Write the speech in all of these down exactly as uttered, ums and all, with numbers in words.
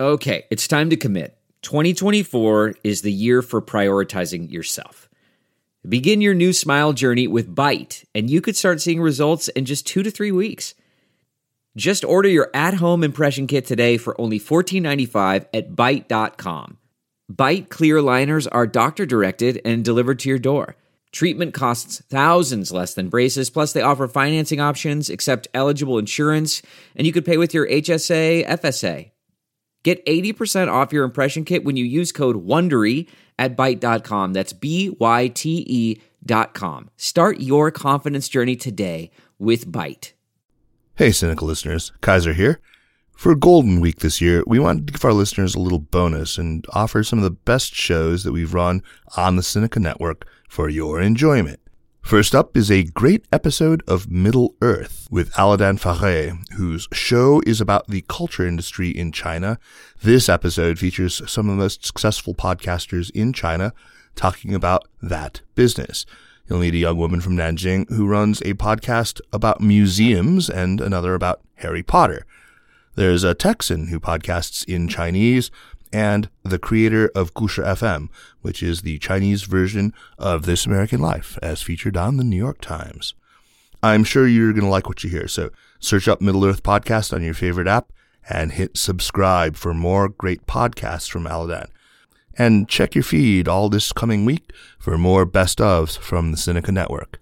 Okay, it's time to commit. twenty twenty-four is the year for prioritizing yourself. Begin your new smile journey with Byte, and you could start seeing results in just two to three weeks. Just order your at-home impression kit today for only fourteen ninety-five at byte dot com. Byte clear aligners are doctor-directed and delivered to your door. Treatment costs thousands less than braces, plus they offer financing options, accept eligible insurance, and you could pay with your H S A, F S A. Get eighty percent off your impression kit when you use code WONDERY at byte dot com. That's B Y T E dot com. Start your confidence journey today with Byte. Hey, Cynical listeners. Kaiser here. For Golden Week this year, we wanted to give our listeners a little bonus and offer some of the best shows that we've run on the Sinica Network for your enjoyment. First up is a great episode of Middle Earth with Alain Faré, whose show is about the culture industry in China. This episode features some of the most successful podcasters in China talking about that business. You'll meet a young woman from Nanjing who runs a podcast about museums and another about Harry Potter. There's a Texan who podcasts in Chinese, and the creator of Gusha F M, which is the Chinese version of This American Life, as featured on the New York Times. I'm sure you're going to like what you hear, so search up Middle Earth Podcast on your favorite app and hit subscribe for more great podcasts from Aladdin. And check your feed all this coming week for more best ofs from the Sinica Network.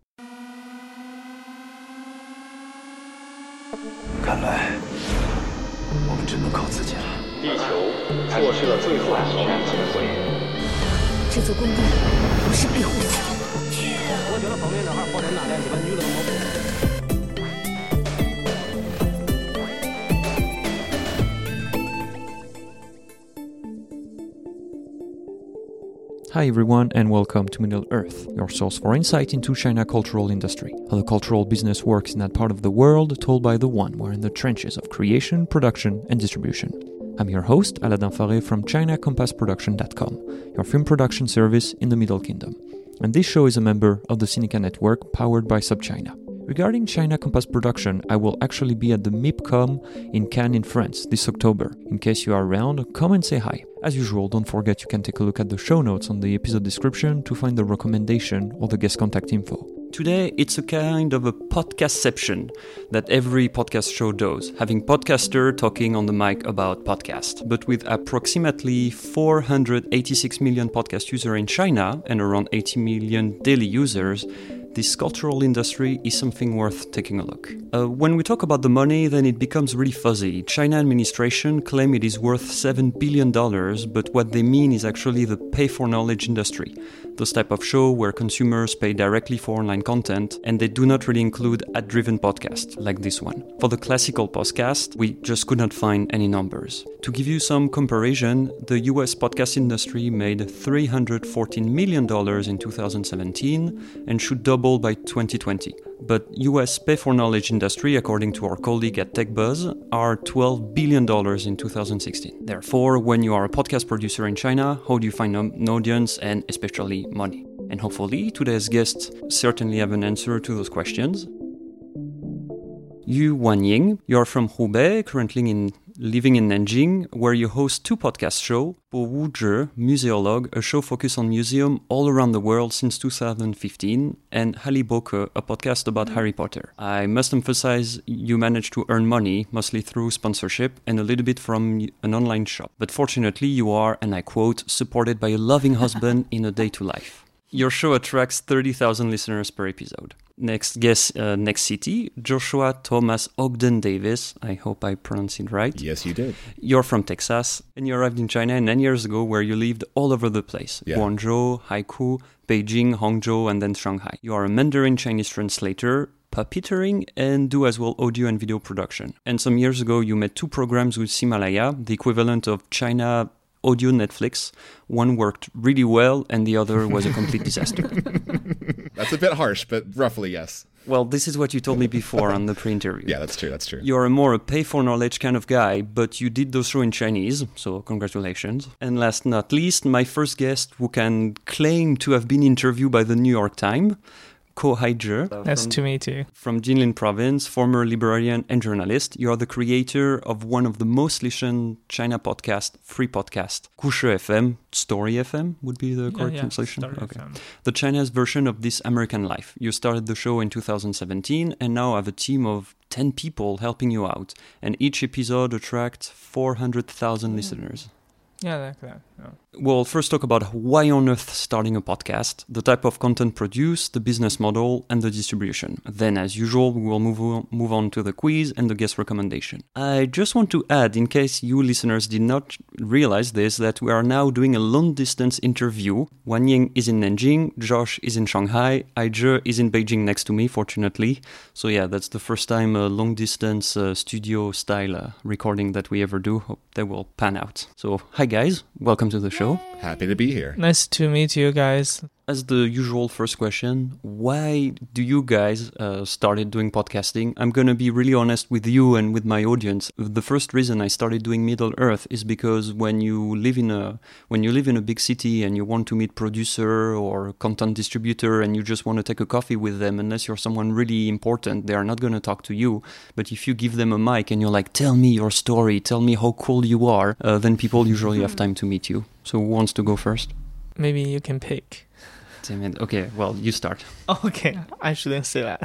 看来我们只能靠自己了。 地球错失了最后一面机会。 这座宫殿不是庇护所。 我觉得方面这还好点，那连几个女的都没。 Hi everyone and welcome to Middle Earth, your source for insight into China cultural industry, how the cultural business works in that part of the world told by the one who are in the trenches of creation, production and distribution. I'm your host, Alain Faré from China Compass Production dot com, your film production service in the Middle Kingdom. And this show is a member of the Sinica Network powered by SubChina. Regarding China Compass Production, I will actually be at the MIPCOM in Cannes in France this October. In case you are around, come and say hi. As usual, don't forget you can take a look at the show notes on the episode description to find the recommendation or the guest contact info. Today, it's a kind of a podcastception that every podcast show does, having podcaster talking on the mic about podcast. But with approximately four hundred eighty-six million podcast users in China and around eighty million daily users, this cultural industry is something worth taking a look. Uh, when we talk about the money, then it becomes really fuzzy. China administration claim it is worth seven billion dollars, but what they mean is actually the pay-for-knowledge industry. Those type of show where consumers pay directly for online content, and they do not really include ad-driven podcasts like this one. For the classical podcast, we just could not find any numbers. To give you some comparison, the U S podcast industry made three hundred fourteen million dollars in two thousand seventeen and should double by twenty twenty. But U S pay-for-knowledge industry, according to our colleague at TechBuzz, are twelve billion dollars in two thousand sixteen. Therefore, when you are a podcast producer in China, how do you find an audience and especially money? And hopefully, today's guests certainly have an answer to those questions. Yu Wanying, you are from Hubei, currently in living in Nanjing, where you host two podcast shows, Po Wu Zhi, Museologue, a show focused on museums all around the world since two thousand fifteen, and Hali Boke, a podcast about Harry Potter. I must emphasize you managed to earn money, mostly through sponsorship and a little bit from an online shop. But fortunately, you are, and I quote, supported by a loving husband in a day to life. Your show attracts thirty thousand listeners per episode. Next guest, uh, next city, Joshua Thomas Ogden Davis. I hope I pronounced it right. Yes, you did. You're from Texas, and you arrived in China nine years ago, where you lived all over the place. Yeah. Guangzhou, Haikou, Beijing, Hangzhou, and then Shanghai. You are a Mandarin Chinese translator, puppeteering, and do as well audio and video production. And some years ago, you made two programs with Himalaya, the equivalent of China audio Netflix. One worked really well and the other was a complete disaster. That's a bit harsh, but roughly, yes. Well, this is what you told me before on the pre-interview. Yeah, that's true, that's true. You're a more a pay-for-knowledge kind of guy, but you did those shows in Chinese, so congratulations. And last not least, my first guest who can claim to have been interviewed by the New York Times, Ko Haizhe. Nice to meet you. From Jilin Province, former librarian and journalist. You are the creator of one of the most listened China podcast, free podcast, Kushe F M, Story F M would be the correct yeah, translation? Story okay. F M. The China's version of This American Life. You started the show in two thousand seventeen and now have a team of ten people helping you out. And each episode attracts four hundred thousand mm. listeners. Yeah, like that. Yeah. We'll first talk about why on earth starting a podcast, the type of content produced, the business model, and the distribution. Then, as usual, we will move on, move on to the quiz and the guest recommendation. I just want to add, in case you listeners did not realize this, that we are now doing a long-distance interview. Wanying is in Nanjing, Josh is in Shanghai, Haizhe is in Beijing next to me, fortunately. So yeah, that's the first time a long-distance uh, studio-style uh, recording that we ever do. Hope that will pan out. So, hi guys, welcome to the show. Happy to be here. Nice to meet you guys. As the usual first question, why do you guys uh, started doing podcasting? I'm going to be really honest with you and with my audience. The first reason I started doing Middle Earth is because when you live in a when you live in a big city and you want to meet producer or content distributor and you just want to take a coffee with them, unless you're someone really important, they are not going to talk to you. But if you give them a mic and you're like, tell me your story, tell me how cool you are, uh, then people usually have time to meet you. So who wants to go first? Maybe you can pick. Damn it. Okay, well, you start. Okay, I shouldn't say that.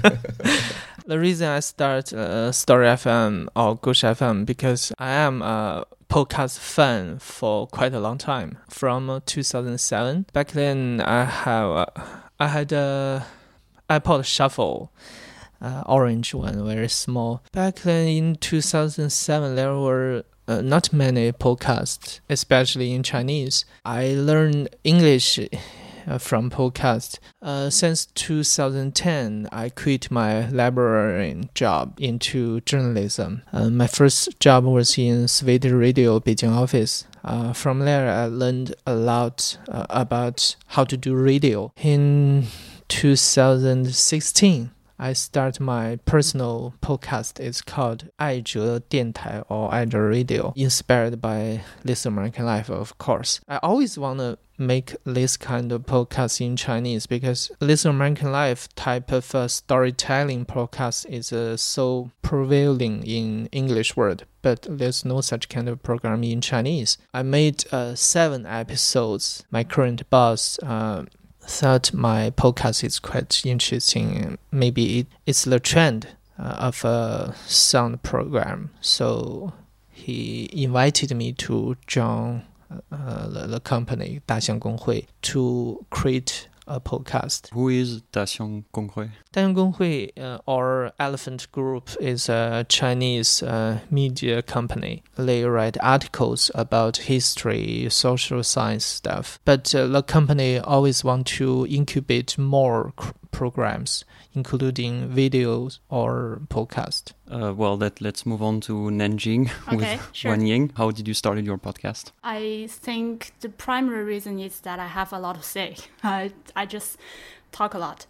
The reason I start uh, Story F M or Gush F M because I am a podcast fan for quite a long time, from uh, two thousand seven. Back then, I have uh, I had a iPod Shuffle, uh, orange one, very small. Back then in two thousand seven, there were Uh, not many podcasts, especially in Chinese. I learned English uh, from podcasts. Uh, since two thousand ten, I quit my librarian job into journalism. Uh, my first job was in Sweden Radio Beijing office. Uh, from there, I learned a lot uh, about how to do radio. In two thousand sixteen, I start my personal podcast. It's called 爱哲电台 or 爱哲 Radio, inspired by This American Life, of course. I always want to make this kind of podcast in Chinese because This American Life type of uh, storytelling podcast is uh, so prevailing in English world, but there's no such kind of program in Chinese. I made uh, seven episodes. My current boss uh, thought my podcast is quite interesting. Maybe it, it's the trend uh, of a sound program. So he invited me to join uh, the, the company, 大象公会, to create a podcast. Who is 大象公会? 大象公会 uh, or Elephant Group is a Chinese uh, media company. They write articles about history, social science stuff. But uh, the company always want to incubate more c- programs, including videos or podcast. Uh, well, that, let's move on to Nanjing okay, with sure. Wanying. How did you start your podcast? I think the primary reason is that I have a lot to say. I, I just talk a lot.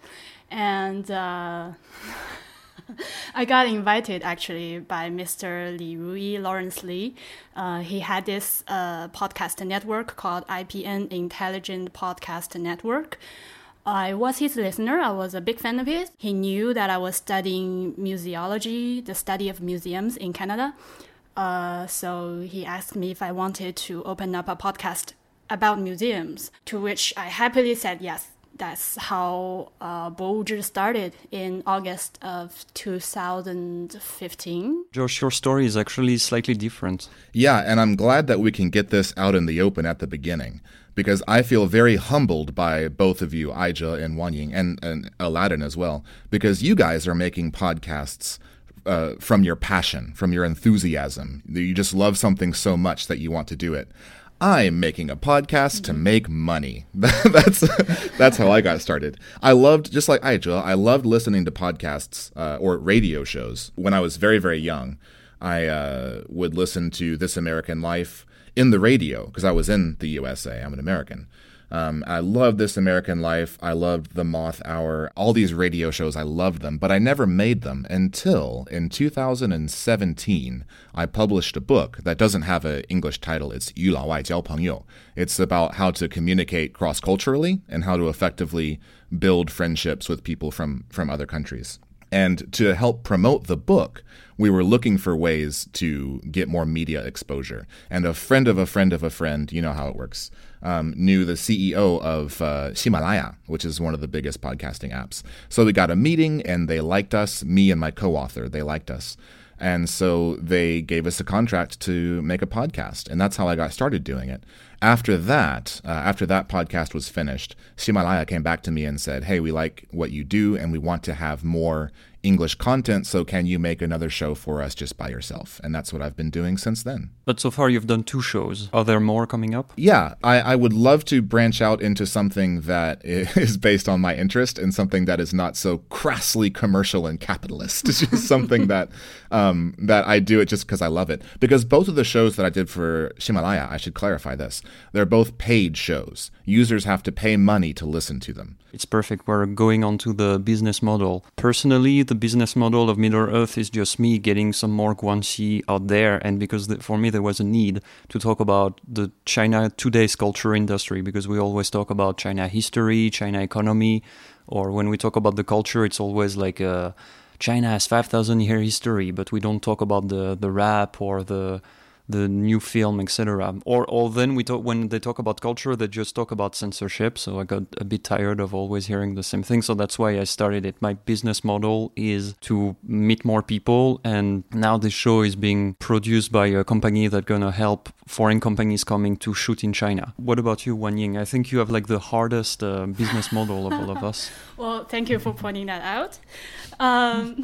And uh, I got invited actually by Mister Li Ruyi, Lawrence Li. Uh, he had this uh, podcast network called I P N Intelligent Podcast Network. I was his listener. I was a big fan of his. He knew that I was studying museology, the study of museums in Canada. Uh, so he asked me if I wanted to open up a podcast about museums, to which I happily said yes. That's how uh, Bouzhi started in August of two thousand fifteen. Josh, your story is actually slightly different. Yeah, and I'm glad that we can get this out in the open at the beginning, because I feel very humbled by both of you, Haizhe and Wanying, and, and Aladdin as well, because you guys are making podcasts uh, from your passion, from your enthusiasm. You just love something so much that you want to do it. I'm making a podcast to make money. that's that's how I got started. I loved, just like Haizhe, I loved listening to podcasts uh, or radio shows. When I was very, very young, I uh, would listen to This American Life in the radio, because I was in the U S A. I'm an American. Um, I loved This American Life. I loved The Moth Hour. All these radio shows, I loved them, but I never made them until in two thousand seventeen, I published a book that doesn't have an English title. It's 与老外交朋友. It's about how to communicate cross-culturally and how to effectively build friendships with people from, from other countries. And to help promote the book, we were looking for ways to get more media exposure. And a friend of a friend of a friend, you know how it works, um, knew the C E O of uh, Himalaya, which is one of the biggest podcasting apps. So we got a meeting and they liked us, me and my co-author, they liked us. And so they gave us a contract to make a podcast. And that's how I got started doing it. After that, uh, after that podcast was finished, Himalaya came back to me and said, hey, we like what you do and we want to have more English content, so can you make another show for us just by yourself? And that's what I've been doing since then. But so far you've done two shows. Are there more coming up? Yeah, I, I would love to branch out into something that is based on my interest and something that is not so crassly commercial and capitalist. It's just something that um, that I do it just because I love it. Because both of the shows that I did for Himalaya, I should clarify this, they're both paid shows. Users have to pay money to listen to them. It's perfect. We're going on to the business model. Personally, the business model of Middle-earth is just me getting some more Guanxi out there. And because the, for me, there was a need to talk about the China today's culture industry, because we always talk about China history, China economy, or when we talk about the culture, it's always like uh, China has five thousand year history, but we don't talk about the, the rap or the... the new film, et cetera. Or, or then we talk when they talk about culture, they just talk about censorship. So I got a bit tired of always hearing the same thing. So that's why I started it. My business model is to meet more people. And now this show is being produced by a company that's going to help foreign companies coming to shoot in China. What about you, Wanying? I think you have like the hardest uh, business model of all of us. Well, thank you for pointing that out. Um...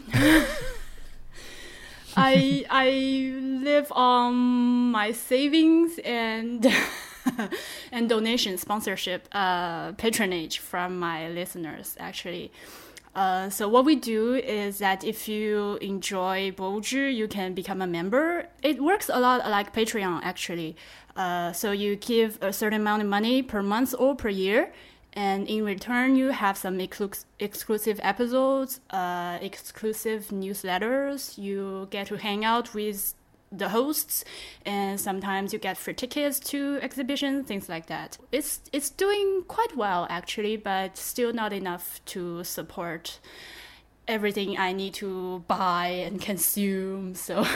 I I live on my savings and and donation, sponsorship, uh, patronage from my listeners, actually. Uh, so what we do is that if you enjoy Bouzhi, you can become a member. It works a lot like Patreon, actually. Uh, so you give a certain amount of money per month or per year. And in return, you have some exclu- exclusive episodes, uh, exclusive newsletters. You get to hang out with the hosts, and sometimes you get free tickets to exhibitions, things like that. It's it's doing quite well, actually, but still not enough to support everything I need to buy and consume. So,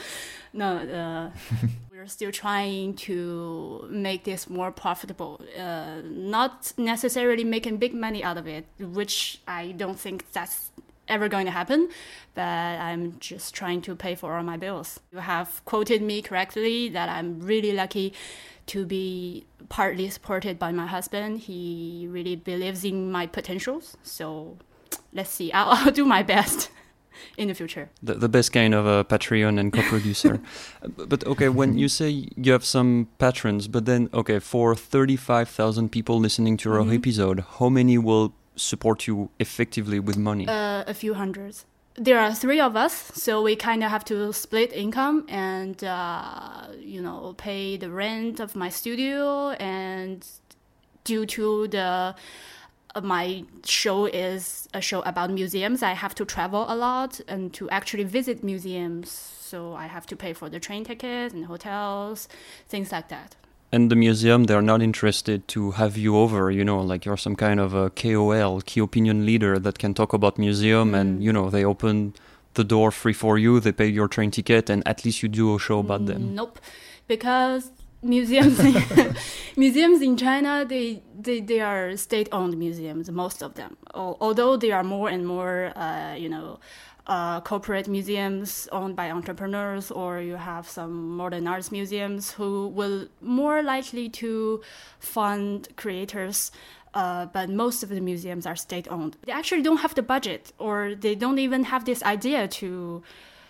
no, uh, we're still trying to make this more profitable. Uh, not necessarily making big money out of it, which I don't think that's ever going to happen, but I'm just trying to pay for all my bills. You have quoted me correctly that I'm really lucky to be partly supported by my husband. He really believes in my potentials, so let's see. I'll, I'll do my best in the future. The, the best kind of a Patreon and co-producer. But okay, when you say you have some patrons, but then, okay, for thirty-five thousand people listening to your mm-hmm. episode, how many will support you effectively with money? Uh, a few hundreds. There are three of us, so we kind of have to split income and, uh, you know, pay the rent of my studio. And due to the uh, my show is a show about museums, I have to travel a lot and to actually visit museums. So I have to pay for the train tickets and hotels, things like that. And the museum, they're not interested to have you over, you know, like you're some kind of a K O L, key opinion leader that can talk about museum mm. and, you know, they open the door free for you, they pay your train ticket, and at least you do a show about them. Nope. Because museums in, museums in China, they, they, they are state-owned museums, most of them. Although there are more and more, uh, you know, Uh, corporate museums owned by entrepreneurs, or you have some modern arts museums who will more likely to fund creators, uh, but most of the museums are state-owned. They actually don't have the budget, or they don't even have this idea to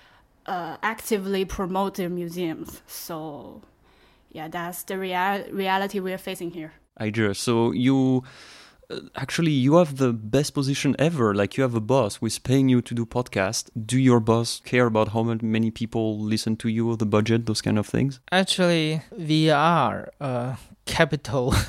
uh, actively promote their museums. So, yeah, that's the rea- reality we're facing here. I just, so you... Actually, you have the best position ever. Like, you have a boss who is paying you to do podcast. Do your boss care about how many people listen to you, the budget, those kind of things? Actually, we are a capital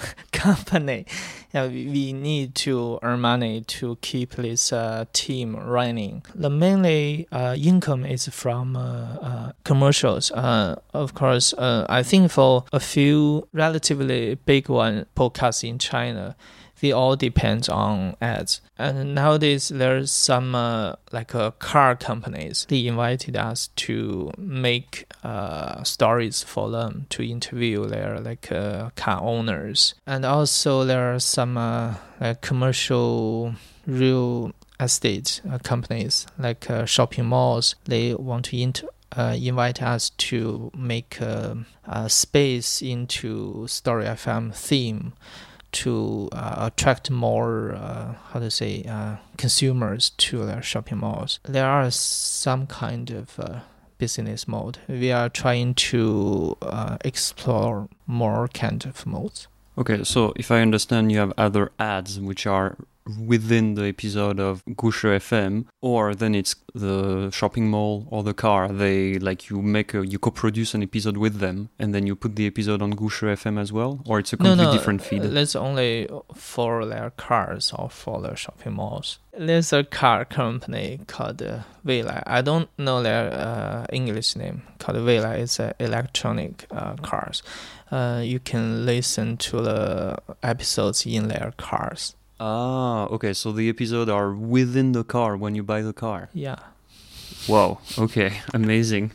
company. Yeah, we, we need to earn money to keep this uh, team running. The mainly uh, income is from uh, uh, commercials. Uh, of course, uh, I think for a few relatively big one podcasts in China, they all depend on ads. And nowadays, there's some uh, like uh, car companies. They invited us to make uh, stories for them, to interview their like uh, car owners. And also there are some uh, like commercial real estate uh, companies like uh, shopping malls. They want to inter- uh, invite us to make uh, a space into Story F M theme, to uh, attract more, uh, how to say, uh, consumers to their shopping malls. There are some kind of uh, business mode. We are trying to uh, explore more kind of modes. Okay, so if I understand, you have other ads which are within the episode of Gushe F M, or then it's the shopping mall or the car. They like you make a, you co-produce an episode with them, and then you put the episode on Gushe F M as well, or it's a completely no, no, different feed. That's only for their cars or for the shopping malls. There's a car company called uh, Weilai. I don't know their uh, English name. Called Weilai. It's uh, electronic uh, cars. Uh, you can listen to the episodes in their cars. Ah, okay, so the episodes are within the car when you buy the car. Yeah. Wow, okay, amazing.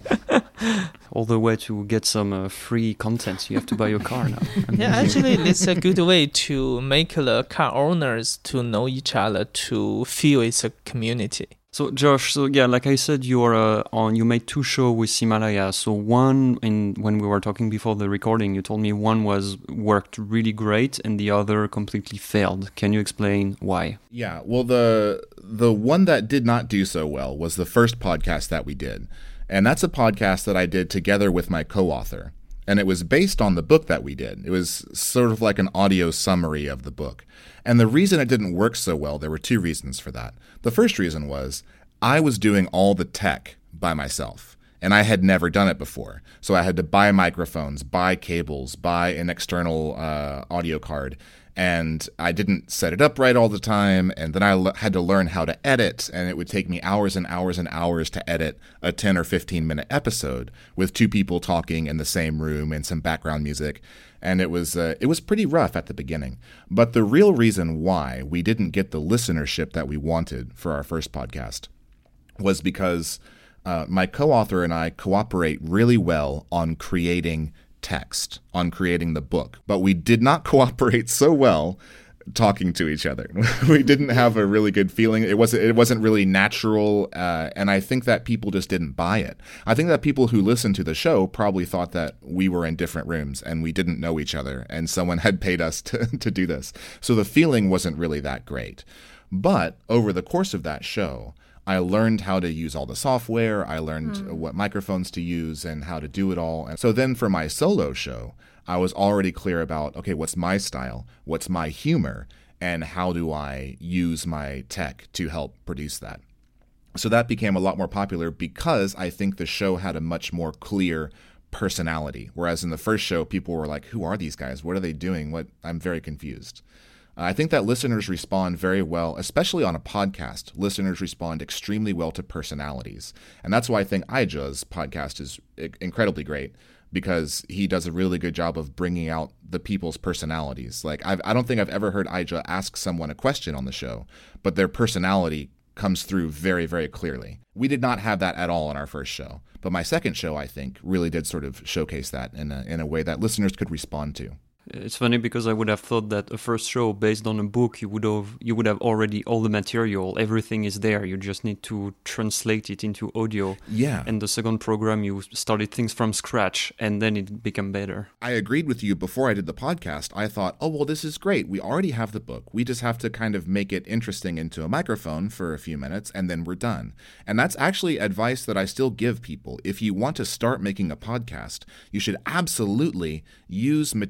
All the way to get some uh, free content, you have to buy your car now. Amazing. Yeah, actually, it's a good way to make the car owners to know each other, to feel it's a community. So Josh, so yeah, like I said, you're uh, on. You made two shows with Himalaya. So one, in when we were talking before the recording, you told me one was worked really great and the other completely failed. Can you explain why? Yeah, well, the the one that did not do so well was the first podcast that we did, and that's a podcast that I did together with my co-author, and it was based on the book that we did. It was sort of like an audio summary of the book. And the reason it didn't work so well, there were two reasons for that. The first reason was I was doing all the tech by myself, and I had never done it before. So I had to buy microphones, buy cables, buy an external uh, audio card, and I didn't set it up right all the time, and then I l- had to learn how to edit, and it would take me hours and hours and hours to edit a ten or fifteen minute episode with two people talking in the same room and some background music. And it was uh, it was pretty rough at the beginning. But the real reason why we didn't get the listenership that we wanted for our first podcast was because uh, my co-author and I cooperate really well on creating text, on creating the book. But we did not cooperate so well talking to each other. We didn't have a really good feeling. It wasn't it wasn't really natural, uh, and I think that people just didn't buy it. I think that people who listened to the show probably thought that we were in different rooms and we didn't know each other and someone had paid us to, to do this. So the feeling wasn't really that great. But over the course of that show, I learned how to use all the software. I learned mm. what microphones to use and how to do it all. And so then for my solo show, I was already clear about, okay, what's my style, what's my humor, and how do I use my tech to help produce that. So that became a lot more popular because I think the show had a much more clear personality. Whereas in the first show, people were like, who are these guys? What are they doing? What? I'm very confused. I think that listeners respond very well, especially on a podcast. Listeners respond extremely well to personalities. And that's why I think Aija's podcast is incredibly great, because he does a really good job of bringing out the people's personalities. Like, I've, I don't think I've ever heard Aija ask someone a question on the show, but their personality comes through very, very clearly. We did not have that at all in our first show. But my second show, I think, really did sort of showcase that in a, in a way that listeners could respond to. It's funny because I would have thought that a first show based on a book, you would have you would have already all the material, everything is there. You just need to translate it into audio. Yeah. And the second program, you started things from scratch, and then it became better. I agreed with you before I did the podcast. I thought, oh, well, this is great. We already have the book. We just have to kind of make it interesting into a microphone for a few minutes, and then we're done. And that's actually advice that I still give people. If you want to start making a podcast, you should absolutely use material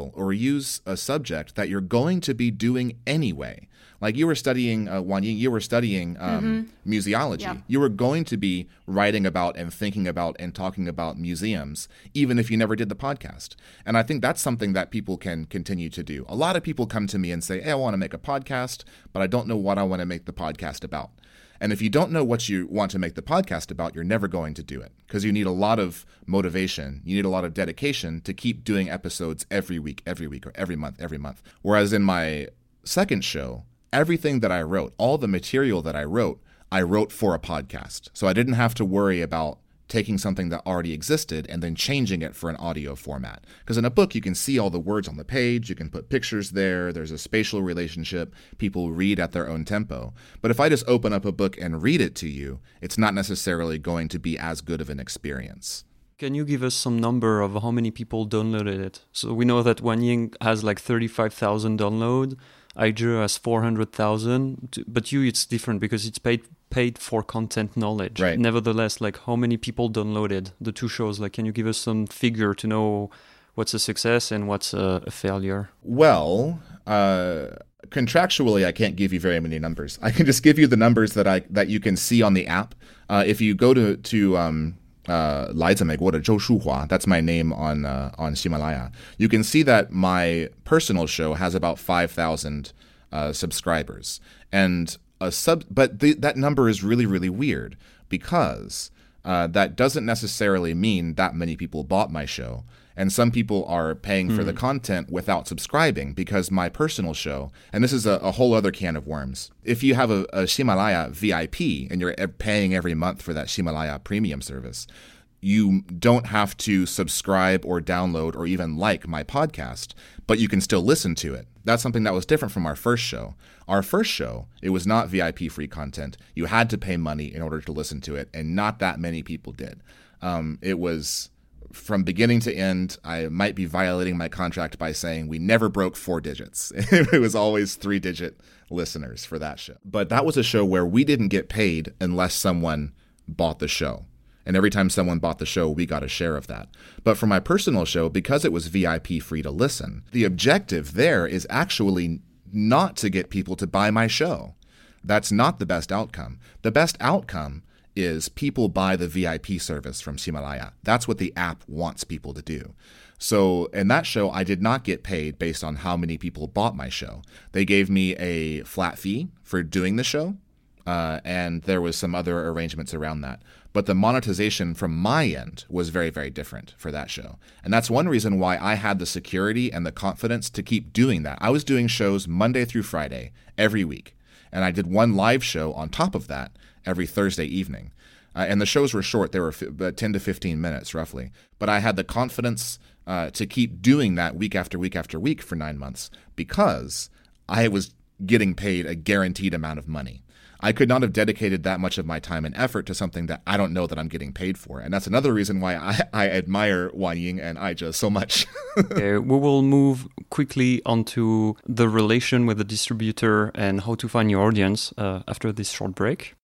material or use a subject that you're going to be doing anyway. Like you were studying, uh, Wan Ying, you were studying um, mm-hmm. museology. Yeah. You were going to be writing about and thinking about and talking about museums, even if you never did the podcast. And I think that's something that people can continue to do. A lot of people come to me and say, hey, I want to make a podcast, but I don't know what I want to make the podcast about. And if you don't know what you want to make the podcast about, you're never going to do it because you need a lot of motivation. You need a lot of dedication to keep doing episodes every week, every week, or every month, every month. Whereas in my second show, everything that I wrote, all the material that I wrote, I wrote for a podcast. So I didn't have to worry about taking something that already existed and then changing it for an audio format. Because in a book, you can see all the words on the page, you can put pictures there, there's a spatial relationship, people read at their own tempo. But if I just open up a book and read it to you, it's not necessarily going to be as good of an experience. Can you give us some number of how many people downloaded it? So we know that Wan Ying has like thirty-five thousand downloads, Aizhe has four hundred thousand, but you, it's different because it's paid paid for content knowledge. Right. Nevertheless, like how many people downloaded the two shows? Like, can you give us some figure to know what's a success and what's a, a failure? Well, uh, contractually, I can't give you very many numbers. I can just give you the numbers that I that you can see on the app. Uh, if you go to to um, uh, 来自美国的周淑华, that's my name on uh, on Himalaya. You can see that my personal show has about five thousand uh, subscribers, and a sub. But the, that number is really really weird because uh, that doesn't necessarily mean that many people bought my show. And some people are paying for mm. the content without subscribing because my personal show, and this is a, a whole other can of worms. If you have a, a Himalaya V I P and you're paying every month for that Himalaya premium service, you don't have to subscribe or download or even like my podcast, but you can still listen to it. That's something that was different from our first show. Our first show, it was not V I P free content. You had to pay money in order to listen to it, and not that many people did. Um, it was... From beginning to end, I might be violating my contract by saying we never broke four digits. It was always three-digit listeners for that show. But that was a show where we didn't get paid unless someone bought the show. And every time someone bought the show, we got a share of that. But for my personal show, because it was V I P free to listen, the objective there is actually not to get people to buy my show. That's not the best outcome. The best outcome is people buy the V I P service from Himalaya. That's what the app wants people to do. So in that show, I did not get paid based on how many people bought my show. They gave me a flat fee for doing the show, uh, and there was some other arrangements around that. But the monetization from my end was very, very different for that show. And that's one reason why I had the security and the confidence to keep doing that. I was doing shows Monday through Friday every week. And I did one live show on top of that every Thursday evening. Uh, and the shows were short. They were f- ten to fifteen minutes, roughly. But I had the confidence uh, to keep doing that week after week after week for nine months because I was getting paid a guaranteed amount of money. I could not have dedicated that much of my time and effort to something that I don't know that I'm getting paid for. And that's another reason why I, I admire Wan Ying and Aizhe so much. Okay, we will move quickly onto the relation with the distributor and how to find your audience uh, after this short break.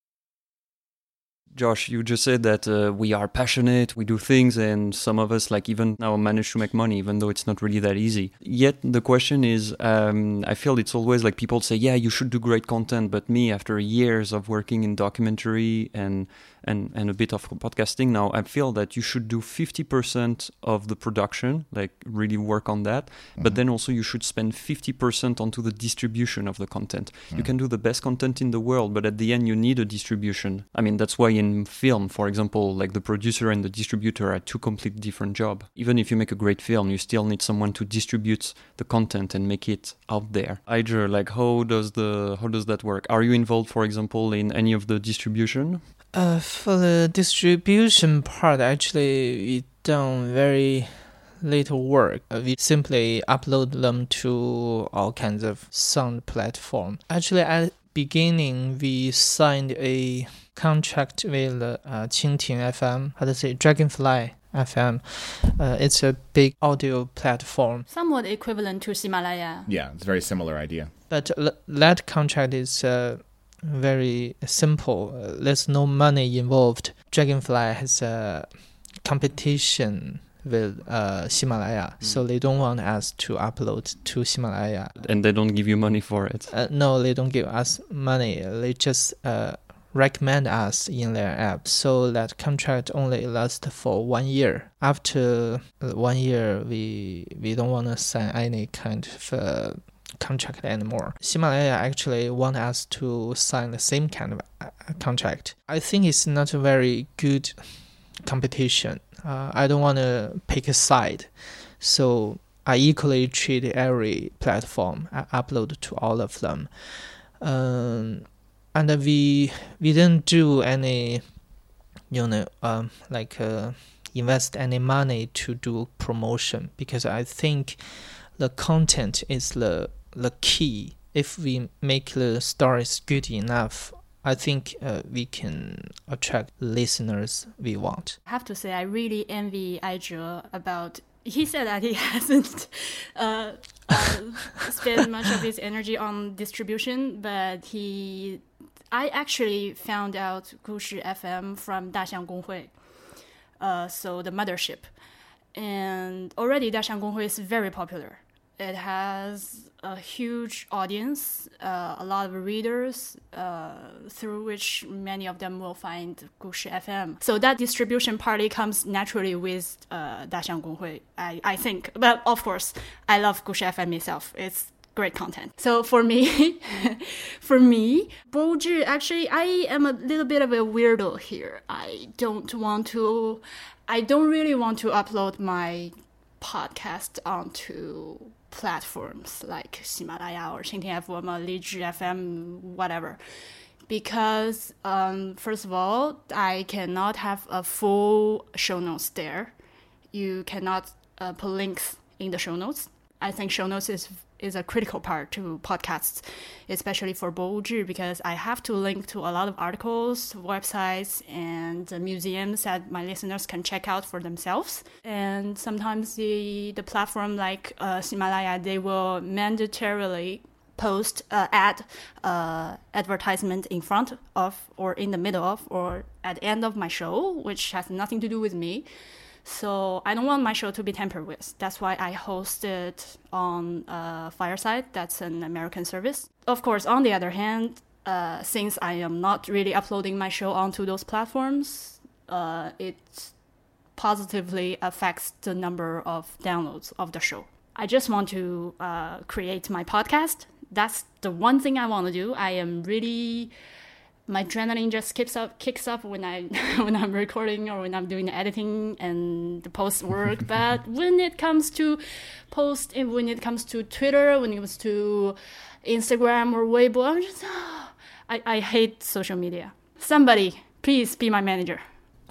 Josh, you just said that uh, we are passionate, we do things, and some of us like even now manage to make money, even though it's not really that easy. Yet the question is, um, I feel it's always like people say, yeah, you should do great content. But me, after years of working in documentary and and, and a bit of podcasting now, I feel that you should do fifty percent of the production, like really work on that. Mm-hmm. But then also you should spend fifty percent onto the distribution of the content. Mm-hmm. You can do the best content in the world, but at the end you need a distribution. I mean, that's why in film, for example, like the producer and the distributor are two completely different jobs. Even if you make a great film, you still need someone to distribute the content and make it out there. Aizhe, like how does the how does that work? Are you involved, for example, in any of the distribution? Uh, for the distribution part, actually, we done very little work. Uh, we simply upload them to all kinds of sound platform. Actually, at beginning, we signed a contract with uh, Qingting F M, how to say, Dragonfly F M. Uh, it's a big audio platform. Somewhat equivalent to Himalaya. Yeah, it's a very similar idea. But l- that contract is uh, very simple. Uh, there's no money involved. Dragonfly has a competition with uh, Himalaya, mm. so they don't want us to upload to Himalaya. And they don't give you money for it? Uh, no, they don't give us money. They just uh, recommend us in their app. So that contract only lasts for one year. After one year, we we don't want to sign any kind of uh, contract anymore. Himalaya actually want us to sign the same kind of uh, contract. I think it's not a very good competition. Uh, I don't want to pick a side. So I equally treat every platform. I upload to all of them. Um, and we we didn't do any, you know, um, like uh, invest any money to do promotion, because I think the content is the the key. If we make the stories good enough, I think uh, we can attract listeners we want. I have to say, I really envy Aizhe about. He said that he hasn't uh, uh, spent much of his energy on distribution, but he. I actually found out 故事 F M from 大象公会, uh, so the mothership, and already 大象公会 is very popular. It has a huge audience, uh, a lot of readers, uh, through which many of them will find 故事 F M. So that distribution partly comes naturally with uh, 大象公会, I, I think. But of course, I love 故事 F M itself. It's great content. So for me, for me, 博物志, actually, I am a little bit of a weirdo here. I don't want to, I don't really want to upload my podcast onto platforms like Himalaya or 蜻蜓 F M or 荔枝 F M, whatever. Because, um, first of all, I cannot have a full show notes there. You cannot uh, put links in the show notes. I think show notes is is a critical part to podcasts, especially for 博物志, because I have to link to a lot of articles, websites, and uh, museums that my listeners can check out for themselves. And sometimes the the platform like uh, Himalaya, they will mandatorily post uh, ad uh, advertisement in front of or in the middle of or at the end of my show, which has nothing to do with me. So I don't want my show to be tampered with. That's why I host it on uh, Fireside. That's an American service. Of course, on the other hand, uh, since I am not really uploading my show onto those platforms, uh, it positively affects the number of downloads of the show. I just want to uh, create my podcast. That's the one thing I want to do. I am really... My adrenaline just kicks up, kicks up when I when I'm recording or when I'm doing the editing and the post work. But when it comes to post, and when it comes to Twitter, when it comes to Instagram or Weibo, I'm just oh, I I hate social media. Somebody, please be my manager.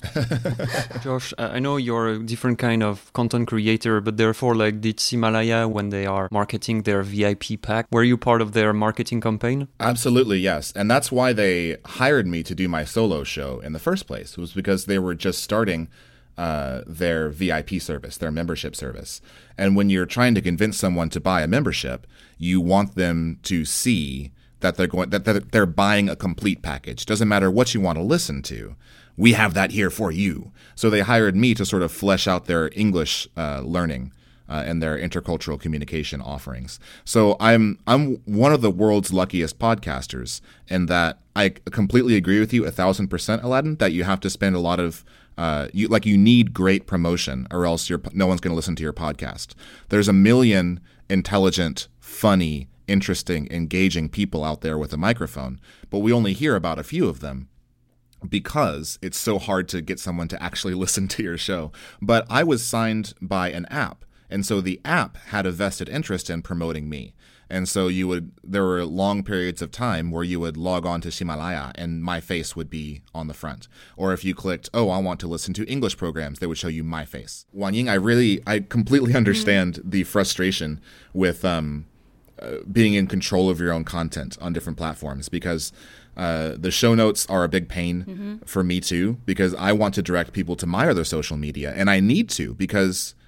Josh, I know you're a different kind of content creator, but therefore, like, did Himalaya, when they are marketing their V I P pack, were you part of their marketing campaign? Absolutely, yes. And that's why they hired me to do my solo show in the first place. It was because they were just starting uh, their V I P service, their membership service. And when you're trying to convince someone to buy a membership, you want them to see that they're going that, that they're buying a complete package. Doesn't matter what you want to listen to. We have that here for you. So they hired me to sort of flesh out their English uh, learning uh, and their intercultural communication offerings. So I'm I'm one of the world's luckiest podcasters in that I completely agree with you a thousand percent, Aladdin, that you have to spend a lot of uh, you like you need great promotion or else you're, no one's going to listen to your podcast. There's a million intelligent, funny, interesting, engaging people out there with a microphone, but we only hear about a few of them, because it's so hard to get someone to actually listen to your show. But I was signed by an app, and so the app had a vested interest in promoting me. And so you would, there were long periods of time where you would log on to Himalaya and my face would be on the front. Or if you clicked, oh, I want to listen to English programs, they would show you my face. Wanying, I really, I completely understand mm-hmm. the frustration with um, uh, being in control of your own content on different platforms, because Uh, the show notes are a big pain mm-hmm. for me too, because I want to direct people to my other social media, and I need to, because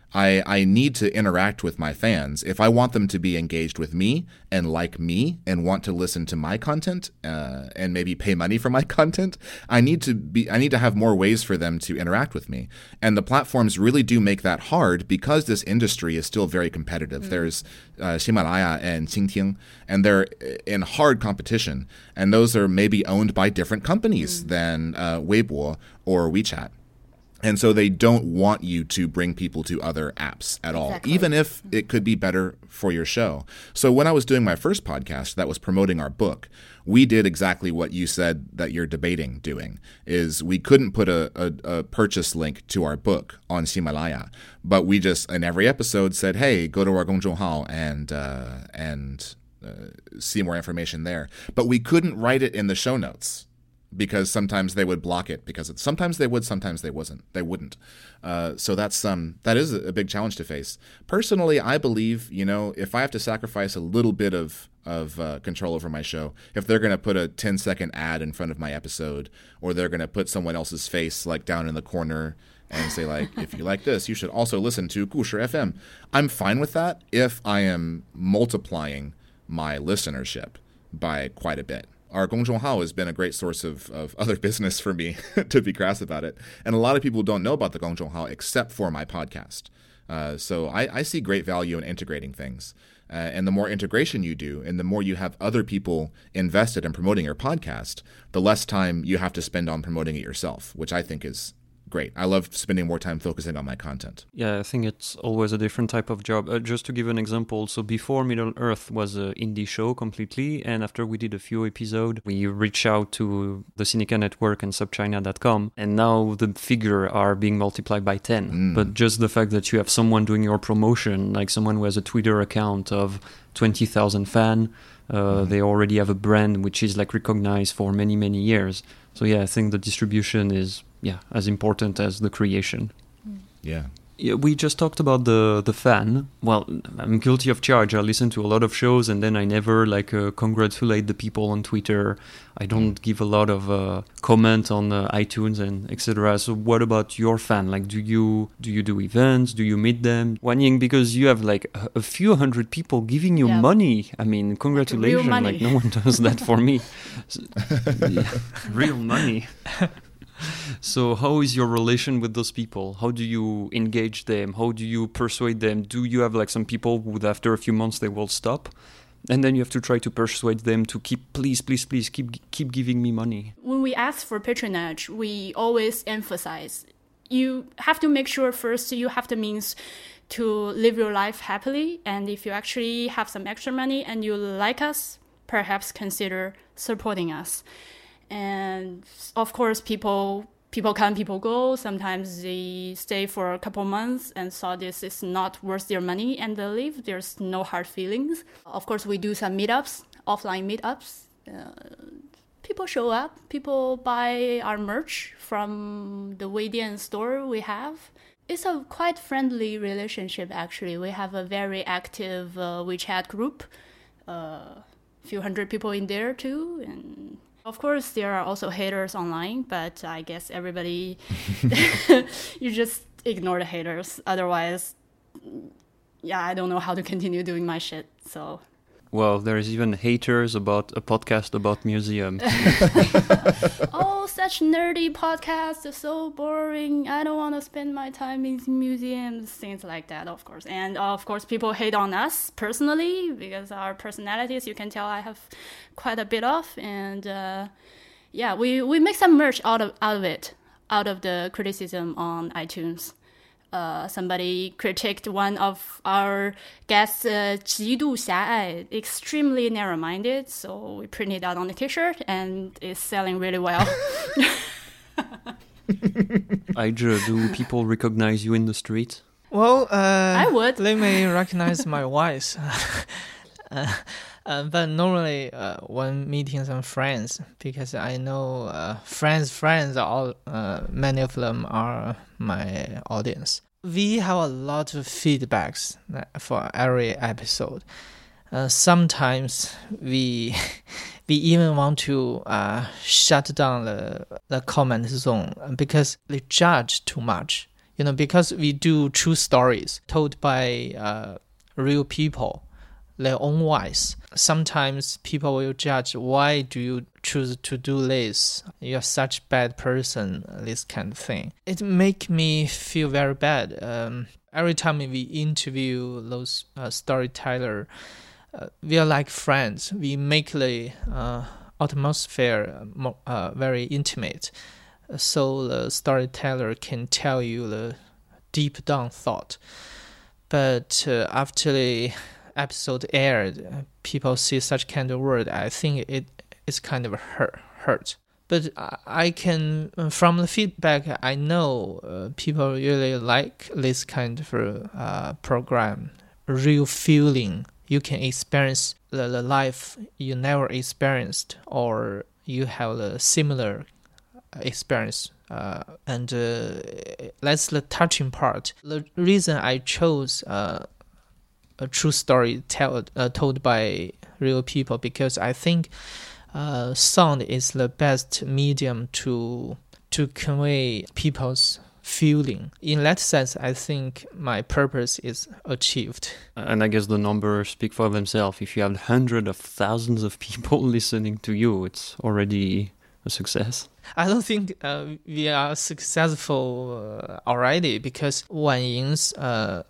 I, I need to interact with my fans. If I want them to be engaged with me and like me and want to listen to my content uh, and maybe pay money for my content, I need to be I need to have more ways for them to interact with me. And the platforms really do make that hard because this industry is still very competitive. Mm. There's uh, Himalaya and Qingting, and they're in hard competition. And those are maybe owned by different companies mm. than uh, Weibo or WeChat. And so they don't want you to bring people to other apps at all, exactly. even if it could be better for your show. So when I was doing my first podcast that was promoting our book, we did exactly what you said that you're debating doing, is we couldn't put a, a, a purchase link to our book on Himalaya, but we just, in every episode, said, hey, go to our Gongzhonghao and, uh, and uh, see more information there. But we couldn't write it in the show notes, because sometimes they would block it because it, sometimes they would, sometimes they wasn't. They wouldn't. Uh, so that's um that is a big challenge to face. Personally, I believe, you know, if I have to sacrifice a little bit of of uh, control over my show, if they're going to put a ten second ad in front of my episode, or they're going to put someone else's face like down in the corner and say like, if you like this, you should also listen to 故事 F M. I'm fine with that if I am multiplying my listenership by quite a bit. Our Gongzhonghao has been a great source of, of other business for me, to be crass about it. And a lot of people don't know about the Gongzhonghao except for my podcast. Uh, so I, I see great value in integrating things. Uh, and the more integration you do, and the more you have other people invested in promoting your podcast, the less time you have to spend on promoting it yourself, which I think is great. I love spending more time focusing on my content. Yeah, I think it's always a different type of job. Uh, just to give an example, so before Middle Earth was an indie show completely, and after we did a few episodes, we reached out to the Sinica Network and SubChina dot com, and now the figure are being multiplied by ten. Mm. But just the fact that you have someone doing your promotion, like someone who has a Twitter account of twenty thousand fans, uh, mm. they already have a brand which is like recognized for many, many years. So yeah, I think the distribution is yeah as important as the creation. Yeah. Yeah, we just talked about the the fan. Well, I'm guilty of charge. I listen to a lot of shows and then I never like uh, congratulate the people on Twitter. I don't give a lot of uh, comment on uh, iTunes and et cetera. So what about your fan? Like, do you do you do events? Do you meet them? Wanying, because you have like a, a few hundred people giving you yeah. money. I mean, congratulations. Like, like no one does that for me. So, yeah, real money. So how is your relation with those people? How do you engage them? How do you persuade them? Do you have like some people who after a few months they will stop? And then you have to try to persuade them to keep, please, please, please, keep keep giving me money. When we ask for patronage, we always emphasize, you have to make sure first you have the means to live your life happily. And if you actually have some extra money and you like us, perhaps consider supporting us. And of course, people people come, people go. Sometimes they stay for a couple months and saw this is not worth their money and they leave. There's no hard feelings. Of course, we do some meetups, offline meetups. Uh, people show up. People buy our merch from the Weidian store we have. It's a quite friendly relationship, actually. We have a very active uh, WeChat group. A uh, few hundred people in there, too. And of course, there are also haters online, but I guess everybody, you just ignore the haters. Otherwise, yeah, I don't know how to continue doing my shit, so. Well, there's even haters about a podcast about museums. Oh, such nerdy podcasts are so boring. I don't want to spend my time in museums, things like that, of course. And uh, of course, people hate on us personally because our personalities, you can tell I have quite a bit of. And uh, yeah, we, we make some merch out of out of it, out of the criticism on iTunes. Uh, somebody critiqued one of our guests, uh, 极度狭隘, extremely narrow-minded, so we printed it out on a t-shirt and it's selling really well. Aija, do people recognize you in the street? Well, uh, I would. They may recognize my voice. uh, uh, but normally uh, when meeting some friends, because I know uh, friends, friends, all uh, many of them are my audience. We have a lot of feedbacks for every episode. Uh, sometimes we we even want to uh, shut down the the comment zone because they judge too much. You know, because we do true stories told by uh, real people, their own voice. Sometimes people will judge, why do you choose to do this? You're such a bad person, this kind of thing. It make me feel very bad. Um, every time we interview those uh, storyteller, uh, we are like friends. We make the uh, atmosphere more, uh, very intimate, so the storyteller can tell you the deep down thought. But uh, after the episode aired, people see such kind of word, I think it is kind of hurt. hurt. But I can, from the feedback, I know uh, people really like this kind of uh, program, real feeling. You can experience the, the life you never experienced, or you have a similar experience. Uh, and uh, that's the touching part. The reason I chose uh, a true story tell, uh, told by real people, because I think uh, sound is the best medium to to convey people's feeling. In that sense, I think my purpose is achieved. And I guess the numbers speak for themselves. If you have hundreds of thousands of people listening to you, it's already a success. I don't think uh, we are successful uh, already, because Wan Ying's uh,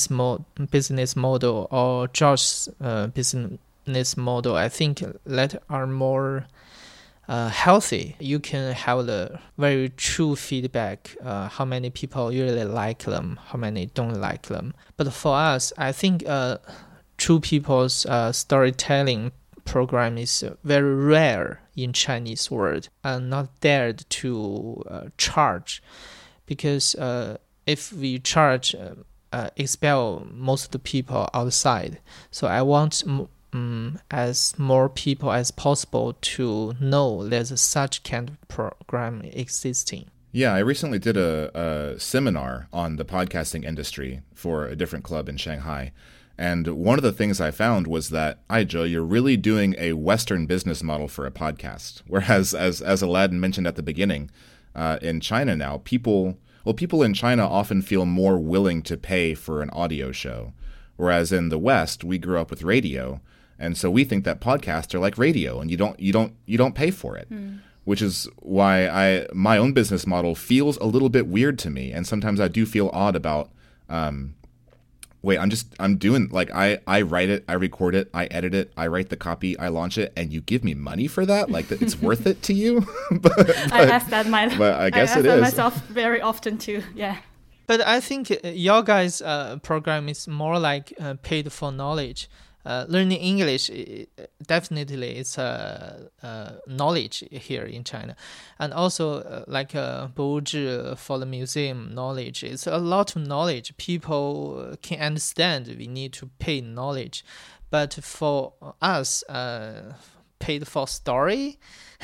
business model or Josh's uh, business model, I think that are more uh, healthy. You can have the very true feedback, uh, how many people really like them, how many don't like them. But for us, I think uh, true people's uh, storytelling program is very rare in Chinese world, and not dared to uh, charge, because uh, if we charge, uh, uh, expel most of the people outside. So I want um, as more people as possible to know there's such kind of program existing. Yeah, I recently did a, a seminar on the podcasting industry for a different club in Shanghai. And one of the things I found was that, Aizhe, you're really doing a Western business model for a podcast. Whereas, as as Aladdin mentioned at the beginning, uh, in China now, people, well, people in China often feel more willing to pay for an audio show. Whereas in the West, we grew up with radio, and so we think that podcasts are like radio, and you don't you don't you don't pay for it. Mm. Which is why I my own business model feels a little bit weird to me, and sometimes I do feel odd about. Um, Wait, I'm just, I'm doing, like, I, I write it, I record it, I edit it, I write the copy, I launch it, and you give me money for that? Like, it's worth it to you? but, but, I ask that, my, but I guess I ask it that is. myself very often too, yeah. But I think your guys' uh, program is more like uh, paid for knowledge. Uh, learning English definitely is a uh, uh, knowledge here in China, and also uh, like uh, Bouzhi for the museum knowledge. It's a lot of knowledge. People can understand. We need to pay knowledge, but for us, uh, paid for story,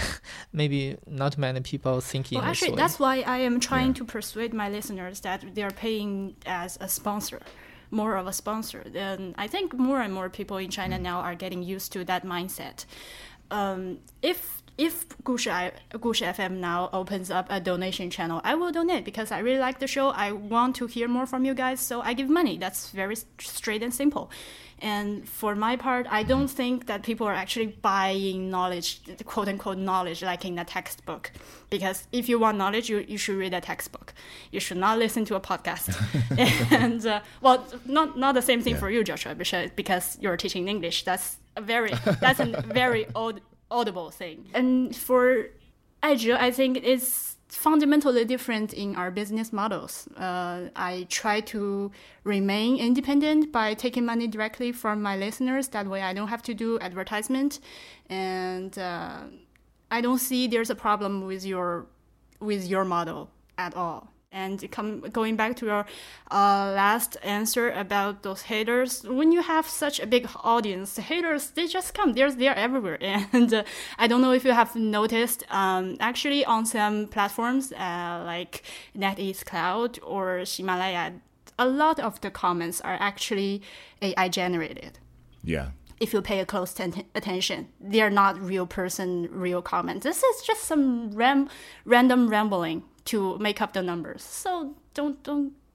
maybe not many people thinking. Well, actually, this way. that's why I am trying Yeah. to persuade my listeners that they are paying as a sponsor. More of a sponsor. And I think more and more people in China now are getting used to that mindset. Um, if if Gushi, Gushi F M now opens up a donation channel, I will donate because I really like the show. I want to hear more from you guys, so I give money. That's very straight and simple. And for my part, I don't think that people are actually buying knowledge, quote-unquote knowledge, like in a textbook. Because if you want knowledge, you, you should read a textbook. You should not listen to a podcast. and, uh, well, not not the same thing yeah. for you, Joshua, because you're teaching English. That's a very, that's a very aud- audible thing. And for Aizhe, I think it's fundamentally different in our business models. Uh, I try to remain independent by taking money directly from my listeners. That way I don't have to do advertisement. And uh, I don't see there's a problem with your with your model at all. And come, going back to your uh, last answer about those haters, when you have such a big audience, the haters, they just come. They're, they're everywhere. And uh, I don't know if you have noticed, um, actually on some platforms uh, like NetEase Cloud or Himalaya, a lot of the comments are actually A I generated. Yeah. If you pay a close ten- attention, they are not real person, real comments. This is just some ram- random rambling to make up the numbers. So don't don't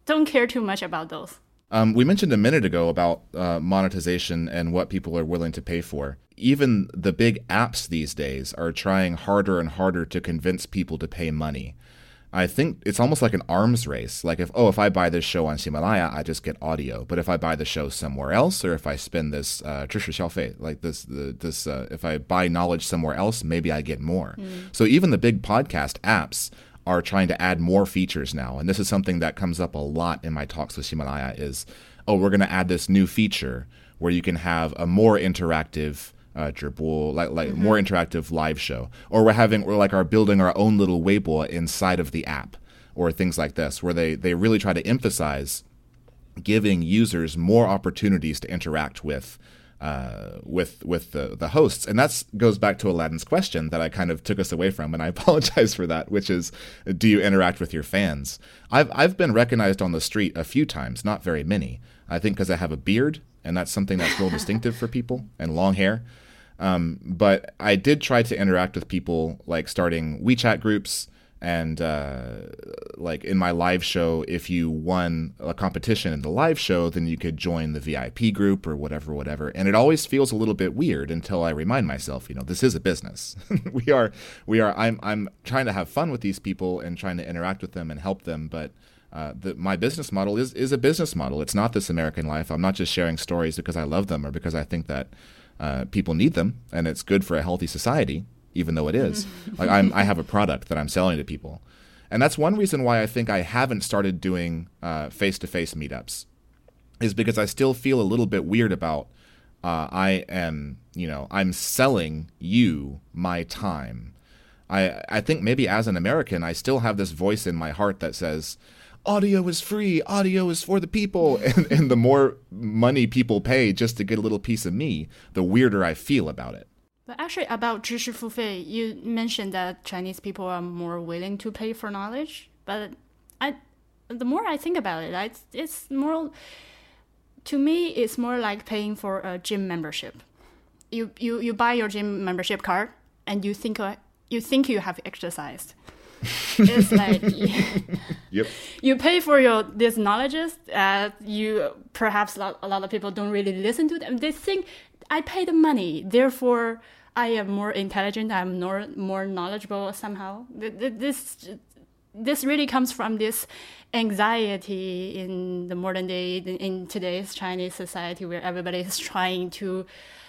don't care too much about those. Um, we mentioned a minute ago about uh, monetization and what people are willing to pay for. Even the big apps these days are trying harder and harder to convince people to pay money. I think it's almost like an arms race. Like if, oh, if I buy this show on Himalaya, I just get audio. But if I buy the show somewhere else, or if I spend this uh, 知识消费, like this, the, this, uh, if I buy knowledge somewhere else, maybe I get more. Mm. So even the big podcast apps are trying to add more features now. And this is something that comes up a lot in my talks with Himalaya is, oh, we're going to add this new feature where you can have a more interactive uh, 直播, like like mm-hmm. more interactive live show. Or we're having, we're like are building our own little Weibo inside of the app or things like this, where they, they really try to emphasize giving users more opportunities to interact with Uh, with with the, the hosts. And that goes back to Aladdin's question that I kind of took us away from, and I apologize for that, which is, do you interact with your fans? I've I've been recognized on the street a few times, not very many. I think because I have a beard, and that's something that's real distinctive for people, and long hair. Um, but I did try to interact with people, like starting WeChat groups, and uh, like in my live show, if you won a competition in the live show, then you could join the V I P group or whatever, whatever. And it always feels a little bit weird until I remind myself, you know, this is a business. we are, we are. I'm, I'm trying to have fun with these people and trying to interact with them and help them. But uh, the, my business model is is a business model. It's not This American Life. I'm not just sharing stories because I love them or because I think that uh, people need them and it's good for a healthy society. Even though it is. Like I'm, I have a product that I'm selling to people. And that's one reason why I think I haven't started doing uh, face-to-face meetups, is because I still feel a little bit weird about uh, I am, you know, I'm selling you my time. I, I think maybe as an American, I still have this voice in my heart that says, audio is free, audio is for the people. And, and the more money people pay just to get a little piece of me, the weirder I feel about it. But actually, about 知识付费, you mentioned that Chinese people are more willing to pay for knowledge. But I, the more I think about it, I, it's more, to me, it's more like paying for a gym membership. You you, you buy your gym membership card, and you think uh, you think you have exercised. It's like yep. You pay for your these knowledges. Uh, you perhaps a lot, a lot of people don't really listen to them. They think, I pay the money, therefore I am more intelligent, I'm more more knowledgeable somehow. This this really comes from this anxiety in the modern day, in today's Chinese society, where everybody is trying to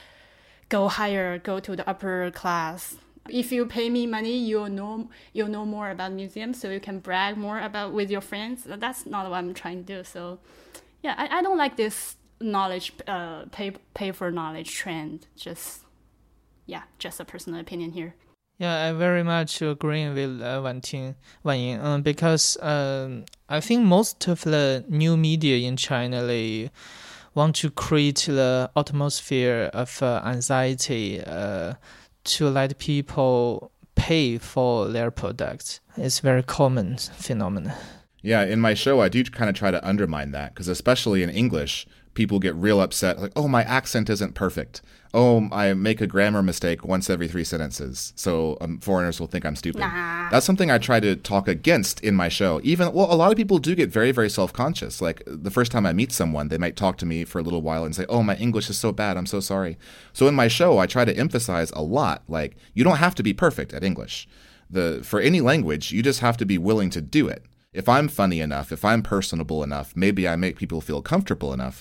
go higher, go to the upper class. If you pay me money, you'll know you'll know more about museums, so you can brag more about with your friends. That's not what I'm trying to do. So, yeah, I, I don't like this knowledge uh pay pay for knowledge trend. Just yeah just a personal opinion here. Yeah, I very much agree with uh, Wan Ting, Wan Ying, um, because um, I think most of the new media in China, they want to create the atmosphere of uh, anxiety uh, to let people pay for their products. It's a very common phenomenon. Yeah, in my show, I do kind of try to undermine that, because especially in English, people get real upset, like, oh, my accent isn't perfect. Oh, I make a grammar mistake once every three sentences, so um, foreigners will think I'm stupid. Nah. That's something I try to talk against in my show. Even, well, a lot of people do get very, very self-conscious. Like, the first time I meet someone, they might talk to me for a little while and say, oh, my English is so bad, I'm so sorry. So in my show, I try to emphasize a lot, like, you don't have to be perfect at English. The For any language, you just have to be willing to do it. If I'm funny enough, if I'm personable enough, maybe I make people feel comfortable enough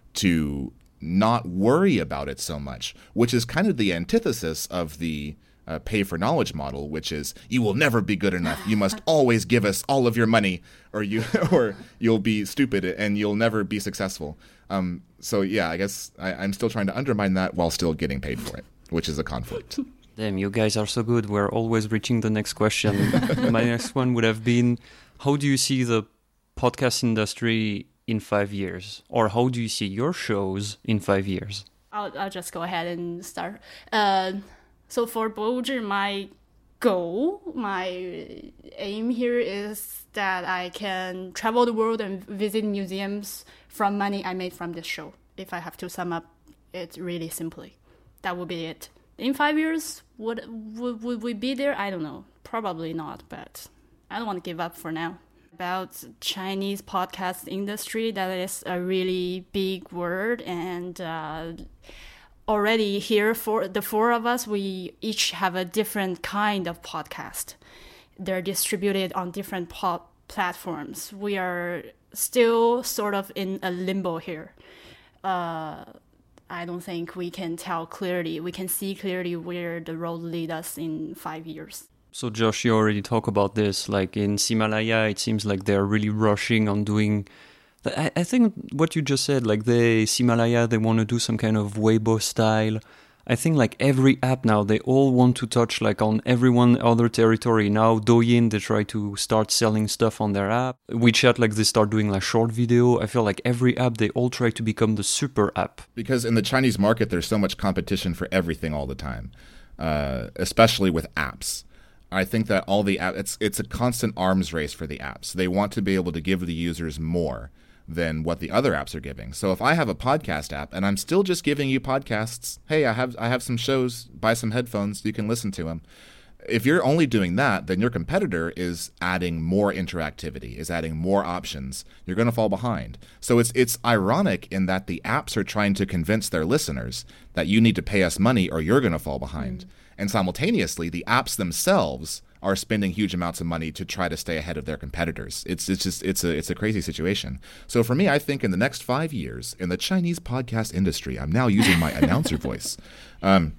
to not worry about it so much, which is kind of the antithesis of the uh, pay for knowledge model, which is you will never be good enough. You must always give us all of your money, or you or you'll be stupid and you'll never be successful. Um, so yeah, I guess I, I'm still trying to undermine that while still getting paid for it, which is a conflict. Damn, you guys are so good. We're always reaching the next question. My next one would have been, how do you see the podcast industry in five years? Or how do you see your shows in five years? I'll, I'll just go ahead and start. Uh, so for 博物志, my goal, my aim here is that I can travel the world and visit museums from money I made from this show. If I have to sum up it really simply, that would be it. In five years, would, would would we be there? I don't know. Probably not, but I don't want to give up for now. About Chinese podcast industry, that is a really big word, and uh, already here for the four of us, we each have a different kind of podcast. They're distributed on different po- platforms. We are still sort of in a limbo here. Uh, I don't think we can tell clearly. We can see clearly where the road leads us in five years. So Josh, you already talk about this. Like in Himalaya, it seems like they're really rushing on doing. I, I think what you just said, like they Himalaya, they want to do some kind of Weibo style. I think like every app now, they all want to touch like on everyone other territory. Now Douyin, they try to start selling stuff on their app. WeChat, like they start doing like short video. I feel like every app, they all try to become the super app. Because in the Chinese market, there's so much competition for everything all the time, uh, especially with apps. I think that all the apps, it's, it's a constant arms race for the apps. They want to be able to give the users more than what the other apps are giving. So if I have a podcast app and I'm still just giving you podcasts, hey, I have I have some shows, buy some headphones, you can listen to them. If you're only doing that, then your competitor is adding more interactivity, is adding more options. You're going to fall behind. So it's it's ironic in that the apps are trying to convince their listeners that you need to pay us money or you're going to fall behind. Mm. And simultaneously, the apps themselves are spending huge amounts of money to try to stay ahead of their competitors. It's it's just it's a it's a crazy situation. So for me, I think in the next five years in the Chinese podcast industry, I'm now using my announcer voice. Um,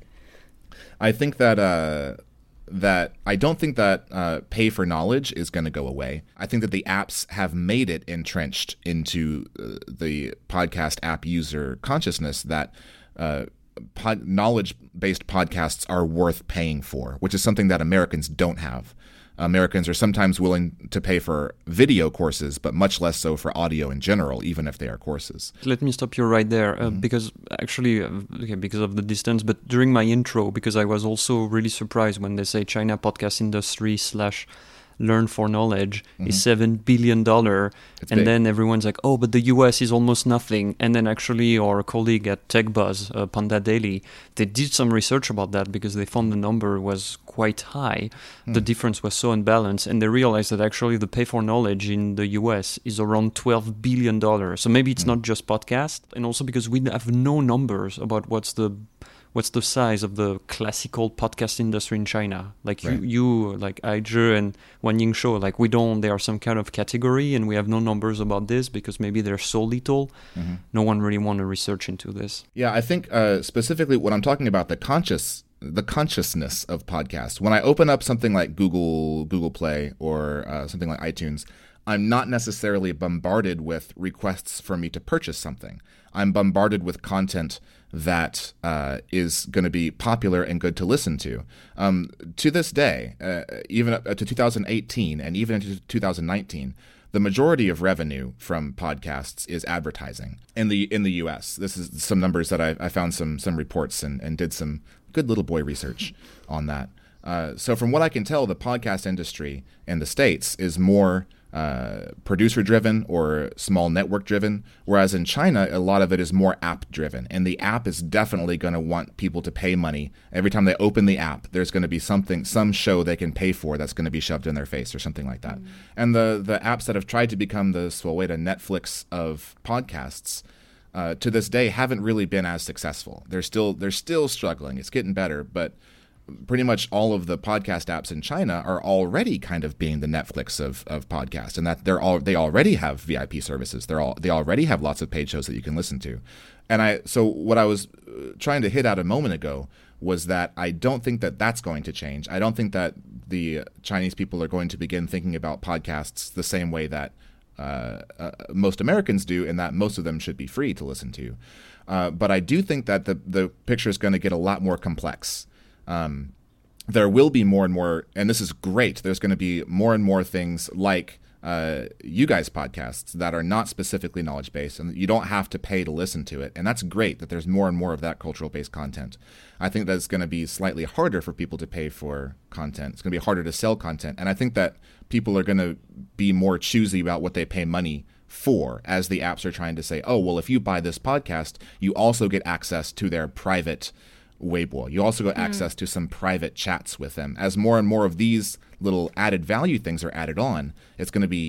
I think that uh, that I don't think that uh, pay for knowledge is going to go away. I think that the apps have made it entrenched into uh, the podcast app user consciousness that. Uh, Pod, knowledge-based podcasts are worth paying for, which is something that Americans don't have. Americans are sometimes willing to pay for video courses, but much less so for audio in general, even if they are courses. Let me stop you right there, uh, mm-hmm. because actually, uh, okay, because of the distance, but during my intro, because I was also really surprised when they say China podcast industry slash learn for knowledge mm-hmm. is seven billion dollars. And big. Then everyone's like, oh, but the U S is almost nothing. And then actually our colleague at TechBuzz, uh, Panda Daily, they did some research about that because they found the number was quite high. Mm. The difference was so unbalanced. And they realized that actually the pay for knowledge in the U S is around twelve billion dollars. So maybe it's mm. not just podcast. And also because we have no numbers about what's the what's the size of the classical podcast industry in China. Like right. you, you, like Aizhi and Wanying Show, like we don't, they are some kind of category and we have no numbers about this because maybe they're so little. Mm-hmm. No one really want to research into this. Yeah, I think uh, specifically when I'm talking about the conscious, the consciousness of podcasts, when I open up something like Google, Google Play or uh, something like iTunes, I'm not necessarily bombarded with requests for me to purchase something. I'm bombarded with content that uh, is going to be popular and good to listen to. Um, to this day, uh, even up to two thousand eighteen and even into two thousand nineteen, the majority of revenue from podcasts is advertising in the in the U S. This is some numbers that I, I found some some reports and, and did some good little boy research on that. Uh, so from what I can tell, the podcast industry in the States is more Uh, producer-driven or small network-driven, whereas in China, a lot of it is more app-driven. And the app is definitely going to want people to pay money. Every time they open the app, there's going to be something, some show they can pay for that's going to be shoved in their face or something like that. Mm. And the, the apps that have tried to become the Swaweda Netflix of podcasts, uh, to this day, haven't really been as successful. They're still they're still struggling. It's getting better, but pretty much all of the podcast apps in China are already kind of being the Netflix of, of podcasts, and that they're all they already have V I P services. They're all they already have lots of paid shows that you can listen to. And I so what I was trying to hit at a moment ago was that I don't think that that's going to change. I don't think that the Chinese people are going to begin thinking about podcasts the same way that uh, uh, most Americans do, and that most of them should be free to listen to. Uh, but I do think that the the picture is going to get a lot more complex. Um, there will be more and more, and this is great, there's going to be more and more things like uh, you guys' podcasts that are not specifically knowledge-based, and you don't have to pay to listen to it. And that's great that there's more and more of that cultural-based content. I think that it's going to be slightly harder for people to pay for content. It's going to be harder to sell content. And I think that people are going to be more choosy about what they pay money for, as the apps are trying to say, oh, well, if you buy this podcast, you also get access to their private Weibo. You also get access mm. to some private chats with them. As more and more of these little added value things are added on, it's going to be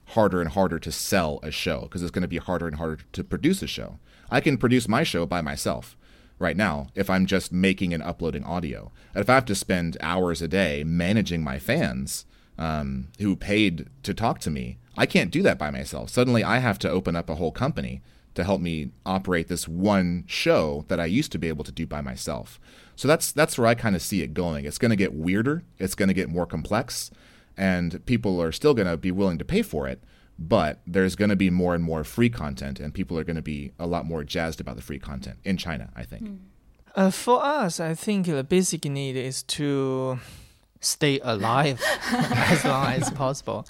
harder and harder to sell a show because it's going to be harder and harder to produce a show. I can produce my show by myself right now if I'm just making and uploading audio. And if I have to spend hours a day managing my fans um, who paid to talk to me, I can't do that by myself. Suddenly I have to open up a whole company to help me operate this one show that I used to be able to do by myself. So that's that's where I kind of see it going. It's going to get weirder. It's going to get more complex. And people are still going to be willing to pay for it. But there's going to be more and more free content. And people are going to be a lot more jazzed about the free content in China, I think. Mm. Uh, for us, I think the basic need is to stay alive as long as possible.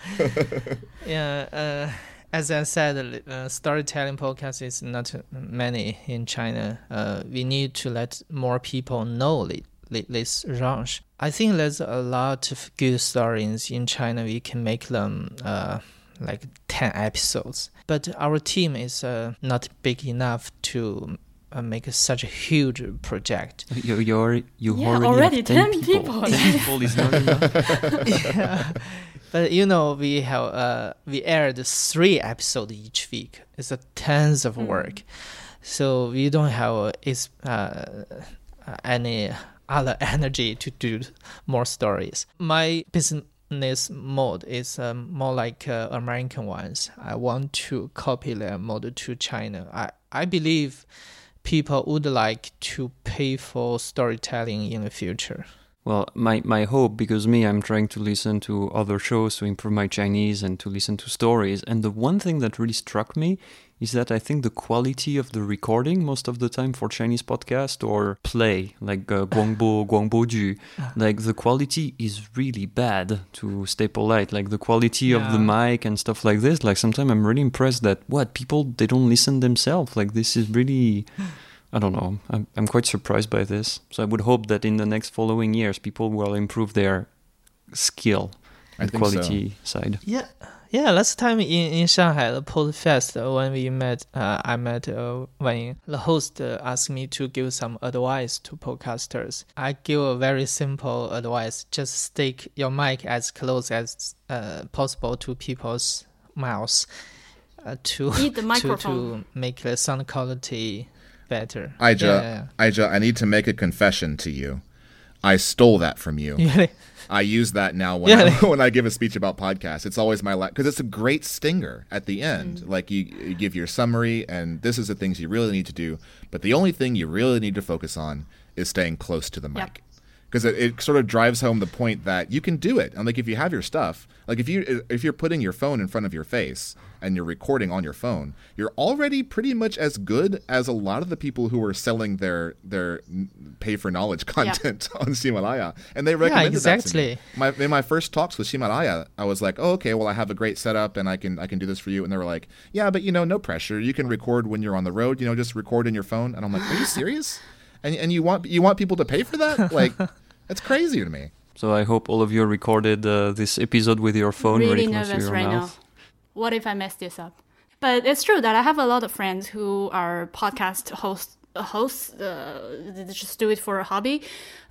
Yeah, uh, as I said, uh, storytelling podcast is not many in China. Uh, we need to let more people know it, this genre. I think there's a lot of good stories in China. We can make them uh, like ten episodes. But our team is uh, not big enough to Uh, make a, such a huge project. You, you're, you yeah, already, already have ten, ten people. people. ten people is not enough. Yeah. But you know, we have uh, we aired three episodes each week. It's a tons of work, mm. so we don't have uh, is uh, any other energy to do more stories. My business mode is um, more like uh, American ones. I want to copy their model to China. I I believe people would like to pay for storytelling in the future. Well, my, my hope, because me, I'm trying to listen to other shows to improve my Chinese and to listen to stories. And the one thing that really struck me is that I think the quality of the recording most of the time for Chinese podcast or play, like uh, Guangbo, Guangboju, like the quality is really bad, to stay polite. Like the quality yeah. of the mic and stuff like this, like sometimes I'm really impressed that, what, people, they don't listen themselves. Like this is really... I don't know. I'm, I'm quite surprised by this. So I would hope that in the next following years, people will improve their skill and quality so. side. Yeah. Yeah, last time in, in Shanghai, the PodFest, uh, when we met, uh, I met uh, when the host uh, asked me to give some advice to podcasters. I give a very simple advice. Just stick your mic as close as uh, possible to people's mouths uh, to, Eat the to, to make the sound quality better. Aija, yeah, yeah. Aija, I need to make a confession to you. I stole that from you. Really? I use that now when really? I, when I give a speech about podcasts. It's always my last, because it's a great stinger at the end. Mm. Like you, you give your summary, and this is the things you really need to do. But the only thing you really need to focus on is staying close to the mic. Because yep. it, it sort of drives home the point that you can do it. And like if you have your stuff, like if you if you're putting your phone in front of your face and you're recording on your phone, you're already pretty much as good as a lot of the people who are selling their their pay for knowledge content yeah. on Ximalaya. And they recommended yeah, exactly. that to me. My, in my first talks with Ximalaya, I was like, oh, okay, well, I have a great setup and I can I can do this for you. And they were like, yeah, but you know, no pressure. You can record when you're on the road. You know, just record in your phone. And I'm like, are you serious? And and you want you want people to pay for that? Like, that's crazy to me. So I hope all of you recorded uh, this episode with your phone really really close to your right mouth. Now. What if I mess this up? But it's true that I have a lot of friends who are podcast hosts, hosts uh, just do it for a hobby.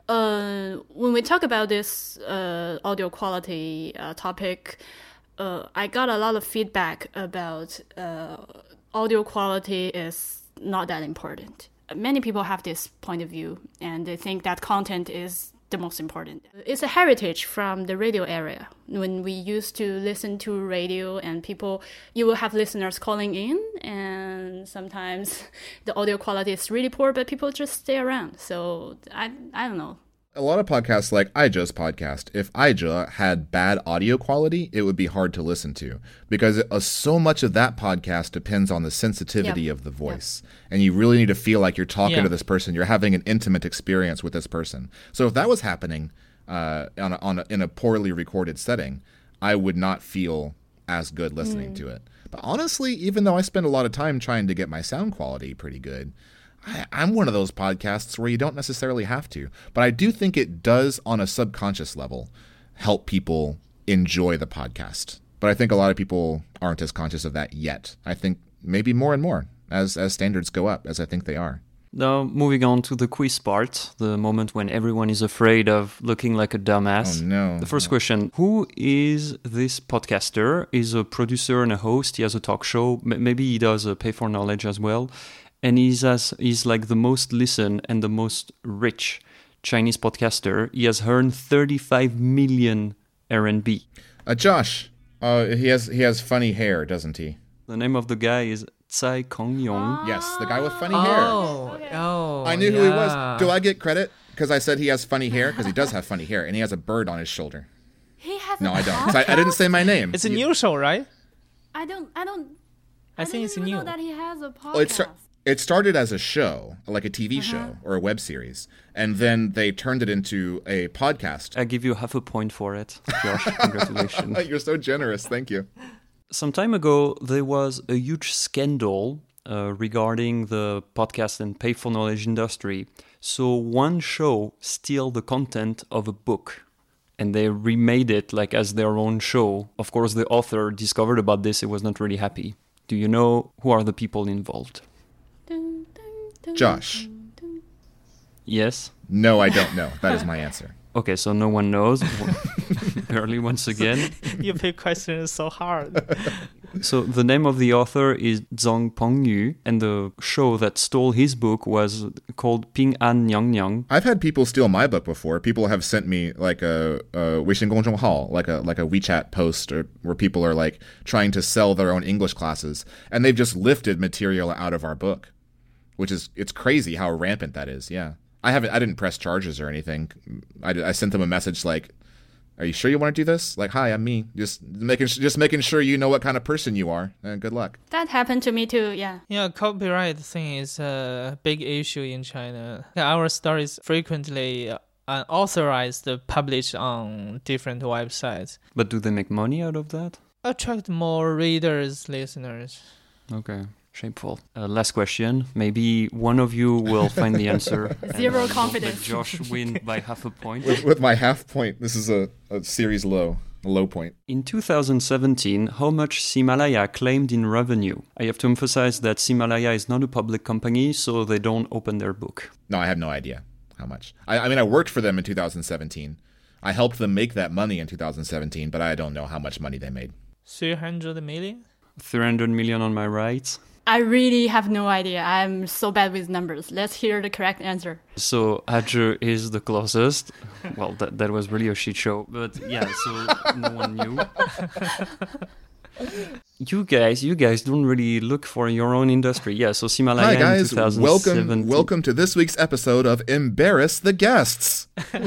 Uh, when we talk about this uh, audio quality uh, topic, uh, I got a lot of feedback about uh, audio quality is not that important. Many people have this point of view, and they think that content is the most important. It's a heritage from the radio area. When we used to listen to radio and people, you will have listeners calling in, and sometimes the audio quality is really poor, but people just stay around. So I I don't know. A lot of podcasts like Aija's podcast, if Aija had bad audio quality, it would be hard to listen to because uh, so much of that podcast depends on the sensitivity yep. of the voice. Yep. And you really need to feel like you're talking yeah. to this person. You're having an intimate experience with this person. So if that was happening uh, on, a, on a, in a poorly recorded setting, I would not feel as good listening mm. to it. But honestly, even though I spend a lot of time trying to get my sound quality pretty good, I, I'm one of those podcasts where you don't necessarily have to. But I do think it does, on a subconscious level, help people enjoy the podcast. But I think a lot of people aren't as conscious of that yet. I think maybe more and more as as standards go up, as I think they are. Now, moving on to the quiz part, the moment when everyone is afraid of looking like a dumbass. Oh, no. The first no. question, who is this podcaster? He's a producer and a host. He has a talk show. M- maybe he does a Pay for Knowledge as well. And he's, as, he's like the most listened and the most rich Chinese podcaster. He has earned thirty-five million R M B. Uh, Josh, uh, he has he has funny hair, doesn't he? The name of the guy is Tsai Kong-yong. Yes, the guy with funny Oh, hair. oh, I knew who he yeah. was. Do I get credit because I said he has funny hair? Because he does have funny hair, and he has a bird on his shoulder. He has No, a I don't. 'Cause I, I podcast? didn't say my name. It's a You- new show, right? I don't. I don't. I I, think didn't it's even new. know that he has a podcast. Well, it, start, it started as a show, like a T V Uh-huh. show or a web series, and then they turned it into a podcast. I give you half a point for it, Josh. Congratulations. You're so generous. Thank you. Some time ago, there was a huge scandal uh, regarding the podcast and pay for knowledge industry. So one show steal the content of a book, and they remade it like as their own show. Of course, the author discovered about this. It was not really happy. Do you know who are the people involved? Dun, dun, dun, Josh. dun, dun. Yes? No, I don't know. That is my answer. Okay, so no one knows. Early once again. Your big question is so hard. So the name of the author is Zhang Pengyu, and the show that stole his book was called Ping An Nyang Nyang. I've had people steal my book before. People have sent me like a, a 微信公众号, like a like a WeChat post, or where people are like trying to sell their own English classes, and they've just lifted material out of our book, which is it's crazy how rampant that is. Yeah, I haven't I didn't press charges or anything. I, I sent them a message like, "Are you sure you want to do this?" Like, "Hi, I'm me. Just making just making sure you know what kind of person you are. And good luck." That happened to me too. Yeah. Yeah, copyright thing is a big issue in China. Our stories frequently unauthorized published on different websites. But do they make money out of that? Attract more readers, listeners. Okay, shameful. Uh, last question. Maybe one of you will find the answer. Zero and, uh, confidence. Let Josh win by half a point. With, with my half point, this is a, a series low, a low point. In two thousand seventeen, how much Himalaya claimed in revenue? I have to emphasize that Himalaya is not a public company, so they don't open their book. No, I have no idea how much. I, I mean, I worked for them in two thousand seventeen. I helped them make that money in two thousand seventeen, but I don't know how much money they made. three hundred million? three hundred million on my right. I really have no idea. I'm so bad with numbers. Let's hear the correct answer. So Adju is the closest. Well, that that was really a shit show. But yeah, so no one knew. You guys, you guys don't really look for your own industry. Yeah, so Himalaya Hi guys, in twenty welcome seventeen. welcome to this week's episode of Embarrass the Guests.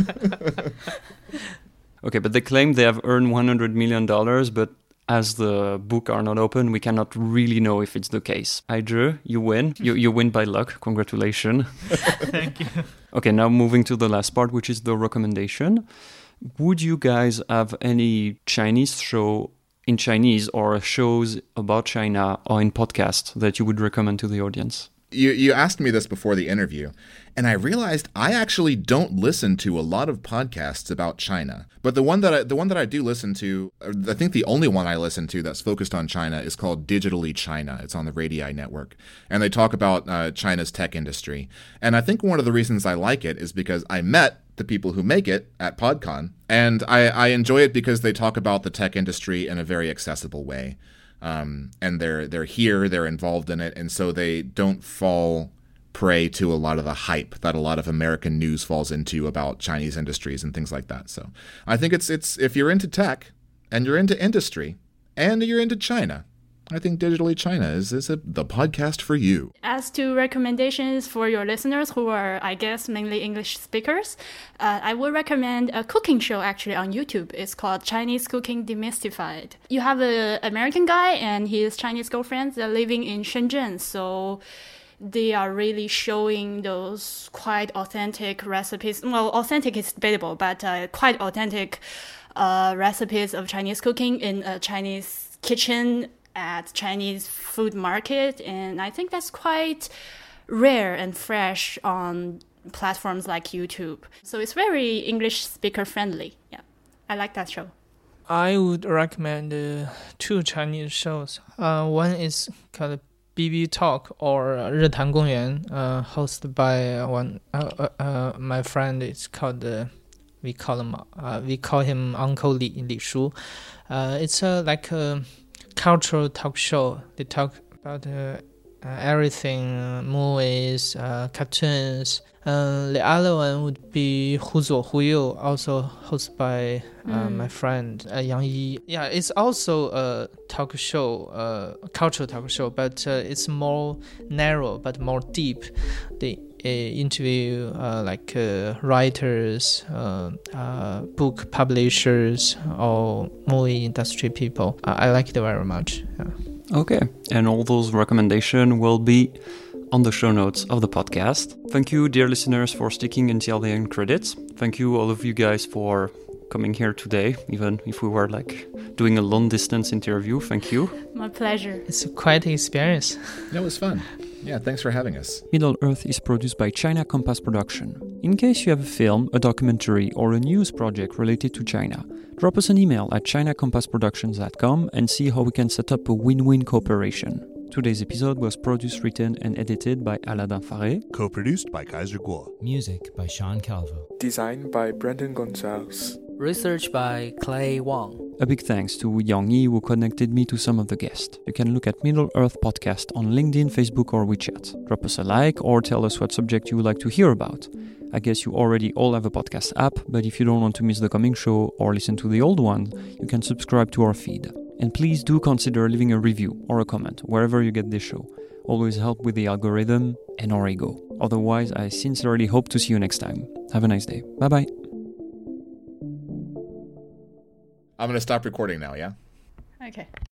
Okay, but they claim they have earned one hundred million dollars, but as the book are not open, we cannot really know if it's the case. Adju, you win. You you win by luck. Congratulations. Thank you. Okay, now moving to the last part, which is the recommendation. Would you guys have any Chinese show in Chinese or shows about China or in podcast that you would recommend to the audience? You you asked me this before the interview, and I realized I actually don't listen to a lot of podcasts about China. But the one that I, the one that I do listen to, I think the only one I listen to that's focused on China is called Digitally China. It's on the Radii network, and they talk about uh, China's tech industry. And I think one of the reasons I like it is because I met the people who make it at PodCon, and I, I enjoy it because they talk about the tech industry in a very accessible way. Um, and they're they're here, they're involved in it, and so they don't fall prey to a lot of the hype that a lot of American news falls into about Chinese industries and things like that. So I think it's it's if you're into tech and you're into industry and you're into China, I think Digitally China is is a, the podcast for you. As to recommendations for your listeners who are, I guess, mainly English speakers, uh, I would recommend a cooking show actually on YouTube. It's called Chinese Cooking Demystified. You have an American guy and his Chinese girlfriend. They're living in Shenzhen, so they are really showing those quite authentic recipes. Well, authentic is debatable, but uh, quite authentic uh, recipes of Chinese cooking in a Chinese kitchen at Chinese food market, and I think that's quite rare and fresh on platforms like YouTube. So it's very English speaker friendly. Yeah, I like that show. I would recommend uh, two Chinese shows. Uh, one is called B B Talk or 日坛公园, uh, hosted by one uh, uh, uh, my friend. It's called uh, we call him uh, we call him Uncle Li Li Shu. Uh, it's a like a cultural talk show. They talk about uh, uh, everything, uh, movies, uh, cartoons. Uh, the other one would be 忽左忽右, also hosted by uh, mm. my friend uh, Yang Yi. Yeah, it's also a talk show, uh, a cultural talk show, but uh, it's more narrow but more deep. They uh, interview uh, like uh, writers, uh, uh, book publishers, or movie industry people. Uh, I like it very much. Yeah. Okay, and all those recommendations will be on the show notes of the podcast. Thank you, dear listeners, for sticking until the end credits. Thank you, all of you guys, for coming here today, even if we were like doing a long distance interview. Thank you. My pleasure. It's quite an experience. It was fun. Yeah, thanks for having us. Middle Earth is produced by China Compass Production. In case you have a film, a documentary, or a news project related to China, drop us an email at china compass productions dot com and see how we can set up a win-win cooperation. Today's episode was produced, written, and edited by Aladin Faré. Co-produced by Kaiser Kuo. Music by Sean Calvo. Designed by Brandon Gonzalez. Research by Clay Wang. A big thanks to Yang Yi, who connected me to some of the guests. You can look at Middle Earth Podcast on LinkedIn, Facebook, or WeChat. Drop us a like or tell us what subject you would like to hear about. I guess you already all have a podcast app, but if you don't want to miss the coming show or listen to the old one, you can subscribe to our feed. And please do consider leaving a review or a comment wherever you get this show. Always help with the algorithm and our ego. Otherwise, I sincerely hope to see you next time. Have a nice day. Bye-bye. I'm going to stop recording now, yeah? Okay.